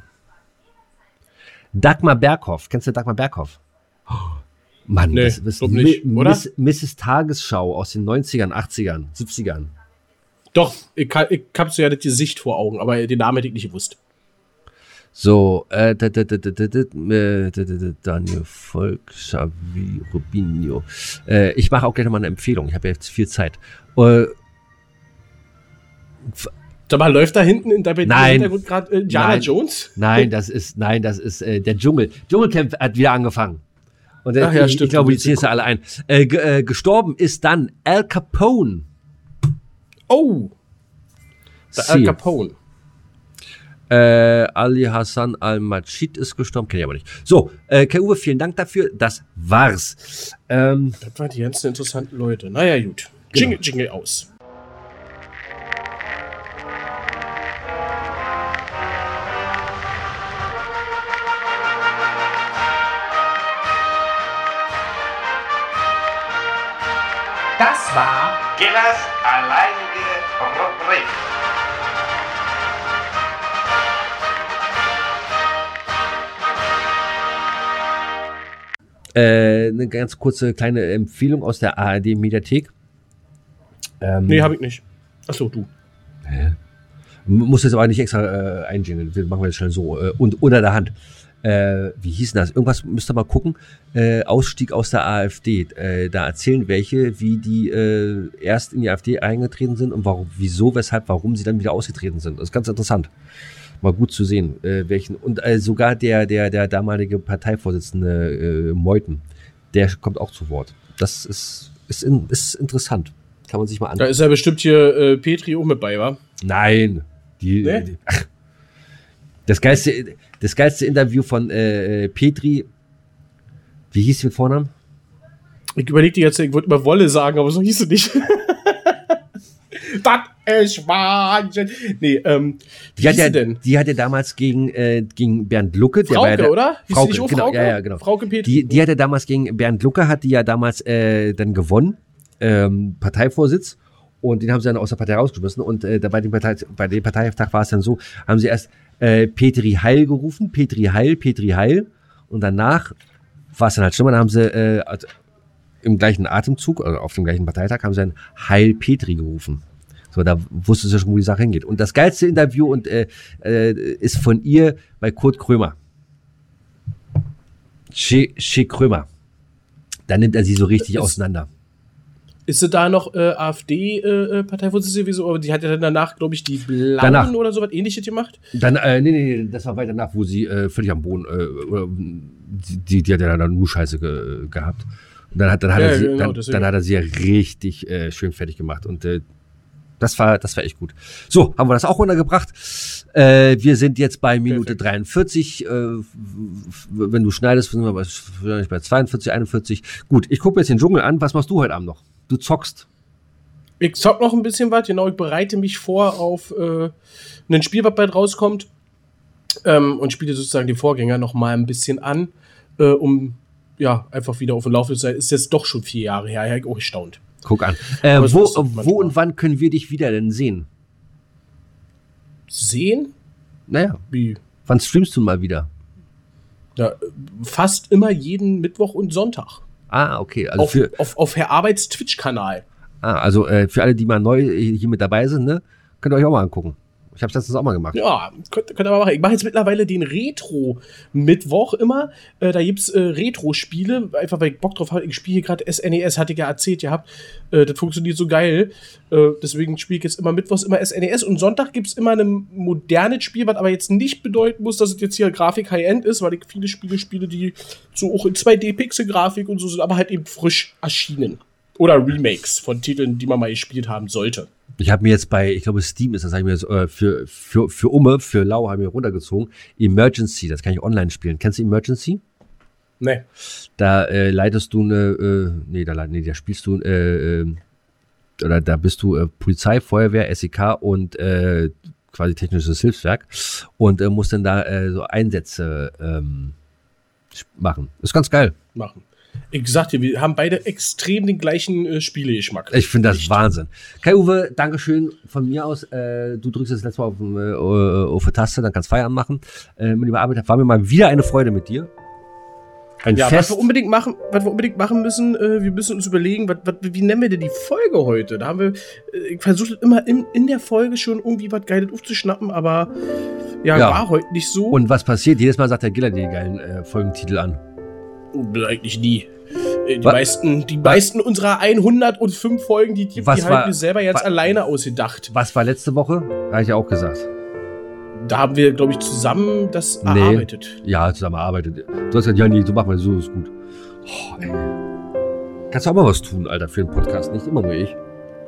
Dagmar Berghoff, kennst du Dagmar Berghoff? Oh, Mann, Nee, das ist glaub nicht, Mi- oder? Miss, Misses Tagesschau aus den neunzigern, achtzigern, siebzigern. Doch, ich, kann- ich hab so ja das Gesicht vor Augen, aber den Namen hätte ich nicht gewusst. So, äh, d- d- d- d- d- d- äh, d- d- d- Daniel Volk, Xavi Rubinho. Äh, ich mache auch gleich nochmal eine Empfehlung. Ich habe ja jetzt viel Zeit. Äh, Sag mal, läuft da hinten in deinem Nein. Hintergrund gerade äh, Indiana Nein. Jones? nein, das ist, nein, das ist äh, der Dschungel. Dschungelcamp hat wieder angefangen. Und äh, Ach ja, ich, stimmt. ich glaube, die ziehen es ja alle ein. Äh, ge- äh, gestorben ist dann Al Capone. Oh! Der Al Sie. Capone. Äh, Ali Hassan Al-Majid ist gestorben, kenne ich aber nicht. So, äh, Kai-Uwe, vielen Dank dafür. Das war's. Ähm, Das waren die ganzen interessanten Leute. Naja, gut. Jingle, Jingle aus. Das war Gillers alleinige Rubrik. äh, eine ganz kurze kleine Empfehlung aus der A R D-Mediathek. Ähm, Nee, hab ich nicht. Achso, du. Muss jetzt aber nicht extra äh, einjingeln. Das machen wir jetzt schnell so. Äh, und unter der Hand. Äh, wie hieß denn das? Irgendwas müsst ihr mal gucken. Äh, Ausstieg aus der AfD. Äh, da erzählen welche, wie die äh, erst in die AfD eingetreten sind und warum, wieso, weshalb, warum sie dann wieder ausgetreten sind. Das ist ganz interessant. Mal gut zu sehen, äh, welchen. Und äh, sogar der, der, der damalige Parteivorsitzende äh, Meuthen, der kommt auch zu Wort. Das ist, ist, in, ist interessant. Kann man sich mal Da anschauen. ist ja bestimmt hier äh, Petri auch mit bei, wa? Nein. Die, Nee? die, ach, das geilste, das geilste Interview von äh, Petri. Wie hieß sie mit Vornamen? Ich überleg die jetzt, ich wollte immer Wolle sagen, aber so hieß sie nicht. Das ist Wahnsinn. Nee, ähm, wie Die hat, hieß ja, sie denn? die hat ja damals gegen, äh, gegen Bernd Lucke. Der Frauke, war ja da, oder? Hieß sie Frauke, nicht auch genau, Frauke? ja, ja, genau. Frauke Petri. Die, die hat ja damals gegen Bernd Lucke, hat die ja damals äh, dann gewonnen, ähm, Parteivorsitz. Und den haben sie dann aus der Partei rausgeschmissen. Und äh, bei, dem Partei, bei dem Parteitag war es dann so, haben sie erst äh, Petri Heil gerufen, Petri Heil, Petri Heil. Und danach war es dann halt schlimmer, dann haben sie äh, im gleichen Atemzug, also auf dem gleichen Parteitag, haben sie dann Heil Petri gerufen. So, da wusste sie schon, wo die Sache hingeht. Und das geilste Interview und äh, äh, ist von ihr bei Kurt Krömer. Che, che Da nimmt er sie so richtig ist, auseinander. Ist sie da noch äh, AfD-Parteivorsitzende? Äh, aber die hat ja dann danach, glaube ich, die Blauen danach. oder so was Ähnliches gemacht? Dann, äh, nee, nee, nee, das war weiter danach, wo sie äh, völlig am Boden, äh, die, die hat ja dann nur Scheiße ge, gehabt. Und dann hat, dann hat, ja, er, sie, genau, dann, dann hat er sie ja richtig äh, schön fertig gemacht. Und äh, das war, das war echt gut. So, haben wir das auch runtergebracht. Äh, wir sind jetzt bei Minute Perfekt. dreiundvierzig. Äh, wenn du schneidest, sind wir bei, bei zweiundvierzig, einundvierzig. Gut, ich gucke mir jetzt den Dschungel an. Was machst du heute Abend noch? Du zockst. Ich zock noch ein bisschen was. Genau, ich bereite mich vor auf äh, ein Spiel, was bald rauskommt. Ähm, und spiele sozusagen den Vorgänger noch mal ein bisschen an, äh, um ja einfach wieder auf dem Lauf zu sein. Ist jetzt doch schon vier Jahre her. Ja, ich auch erstaunt. Guck an. Äh, wo wo und wann können wir dich wieder denn sehen? Sehen? Naja. Wie? Wann streamst du mal wieder? Ja, fast immer jeden Mittwoch und Sonntag. Ah, okay. Also auf, für, auf, auf Herr Arbeits Twitch-Kanal. Ah, also äh, für alle, die mal neu hier mit dabei sind, ne, könnt ihr euch auch mal angucken. Ich habe es letztens auch mal gemacht. Ja, könnt, könnt ihr mal machen. Ich mache jetzt mittlerweile den Retro-Mittwoch immer. Äh, da gibt's äh, Retro-Spiele, einfach weil ich Bock drauf habe. Ich spiele gerade S N E S, hatte ich ja erzählt gehabt. Äh, das funktioniert so geil. Äh, deswegen spiele ich jetzt immer Mittwochs immer S N E S. Und Sonntag gibt's immer ein modernes Spiel, was aber jetzt nicht bedeuten muss, dass es jetzt hier Grafik High-End ist, weil ich viele Spiele spiele, die so auch in zwei D-Pixel-Grafik und so sind, aber halt eben frisch erschienen. Oder Remakes von Titeln, die man mal gespielt haben sollte. Ich habe mir jetzt bei, ich glaube Steam ist das, habe ich mir jetzt, äh, für, für, für Umme, für Lau habe ich mir runtergezogen. Emergency, das kann ich online spielen. Kennst du Emergency? Nee. Da äh, leitest du eine, äh, nee, da, nee, da spielst du, äh, äh, oder da bist du äh, Polizei, Feuerwehr, S E K und äh, quasi technisches Hilfswerk und äh, musst dann da äh, so Einsätze ähm, machen. Ist ganz geil. Machen. Ich sag dir, wir haben beide extrem den gleichen äh, Spielegeschmack. Ich finde das Echt. Wahnsinn. Kai-Uwe, Dankeschön von mir aus. Äh, du drückst jetzt letztes Mal auf, äh, auf die Taste, dann kannst Feierabend machen. Äh, mein lieber Arbeit, war mir mal wieder eine Freude mit dir. Ein ja, Fest. was wir unbedingt machen, was wir unbedingt machen müssen, äh, wir müssen uns überlegen, was, was, wie nennen wir denn die Folge heute? Da haben wir, äh, ich versuche immer in, in der Folge schon irgendwie was Geiles aufzuschnappen, aber ja, ja, war heute nicht so. Und was passiert? Jedes Mal sagt der Giller die geilen äh, Folgentitel an. Eigentlich nie. Die was? meisten, die meisten unserer hundertfünf Folgen, die, die was haben war, wir selber jetzt war, alleine ausgedacht. Was war letzte Woche? Habe ich ja auch gesagt. Da haben wir, glaube ich, zusammen das nee. erarbeitet. Ja, zusammen erarbeitet. Du hast gesagt, ja, nee, so machen wir so, ist gut. Oh, ey. Kannst du auch mal was tun, Alter, für den Podcast, nicht immer nur ich.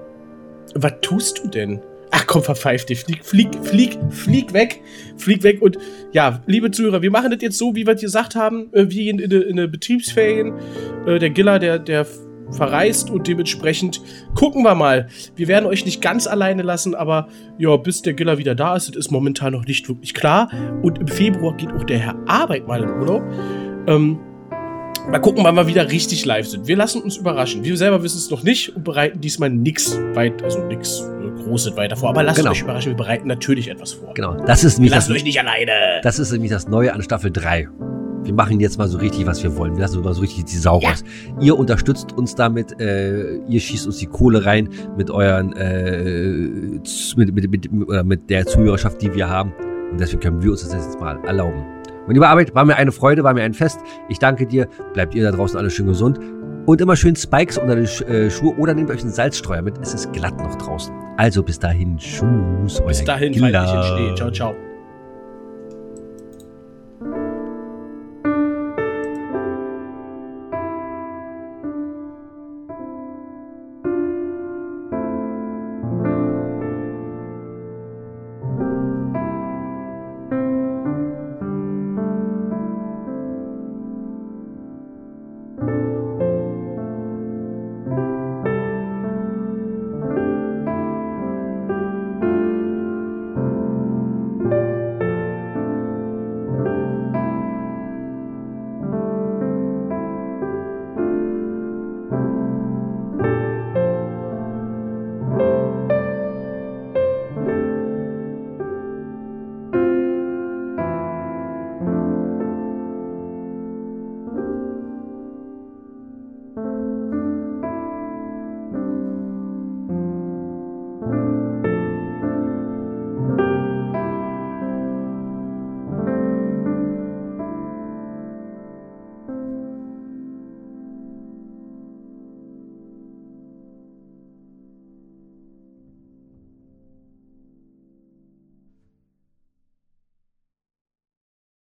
Was tust du denn? Ach komm, verpfeif dich. Flieg, flieg, flieg, flieg weg. Flieg weg. Und ja, liebe Zuhörer, wir machen das jetzt so, wie wir gesagt haben. Wir gehen in eine Betriebsferien. Der Giller, der, der verreist und dementsprechend gucken wir mal. Wir werden euch nicht ganz alleine lassen, aber ja, bis der Giller wieder da ist, das ist momentan noch nicht wirklich klar. Und im Februar geht auch der Herr Arbeit mal in Urlaub. Ähm, Mal gucken, wann wir wieder richtig live sind. Wir lassen uns überraschen. Wir selber wissen es noch nicht und bereiten diesmal nichts weit, also nichts Großes weiter vor. Aber lasst genau. euch überraschen, wir bereiten natürlich etwas vor. Genau. Das ist nämlich wir lassen das, euch nicht alleine. Das ist nämlich das Neue an Staffel drei. Wir machen jetzt mal so richtig, was wir wollen. Wir lassen mal so richtig die Sau raus. Ja. Ihr unterstützt uns damit, äh, ihr schießt uns die Kohle rein mit euren, äh, mit, mit, mit, mit, mit der Zuhörerschaft, die wir haben. Und deswegen können wir uns das jetzt mal erlauben. Und liebe Arbeit, war mir eine Freude, war mir ein Fest. Ich danke dir. Bleibt ihr da draußen alle schön gesund. Und immer schön Spikes unter die äh, Schuhe oder nehmt euch einen Salzstreuer mit. Es ist glatt noch draußen. Also bis dahin. Tschüss. Bis dahin, Giller. Feindlichen Schnee. Ciao, ciao.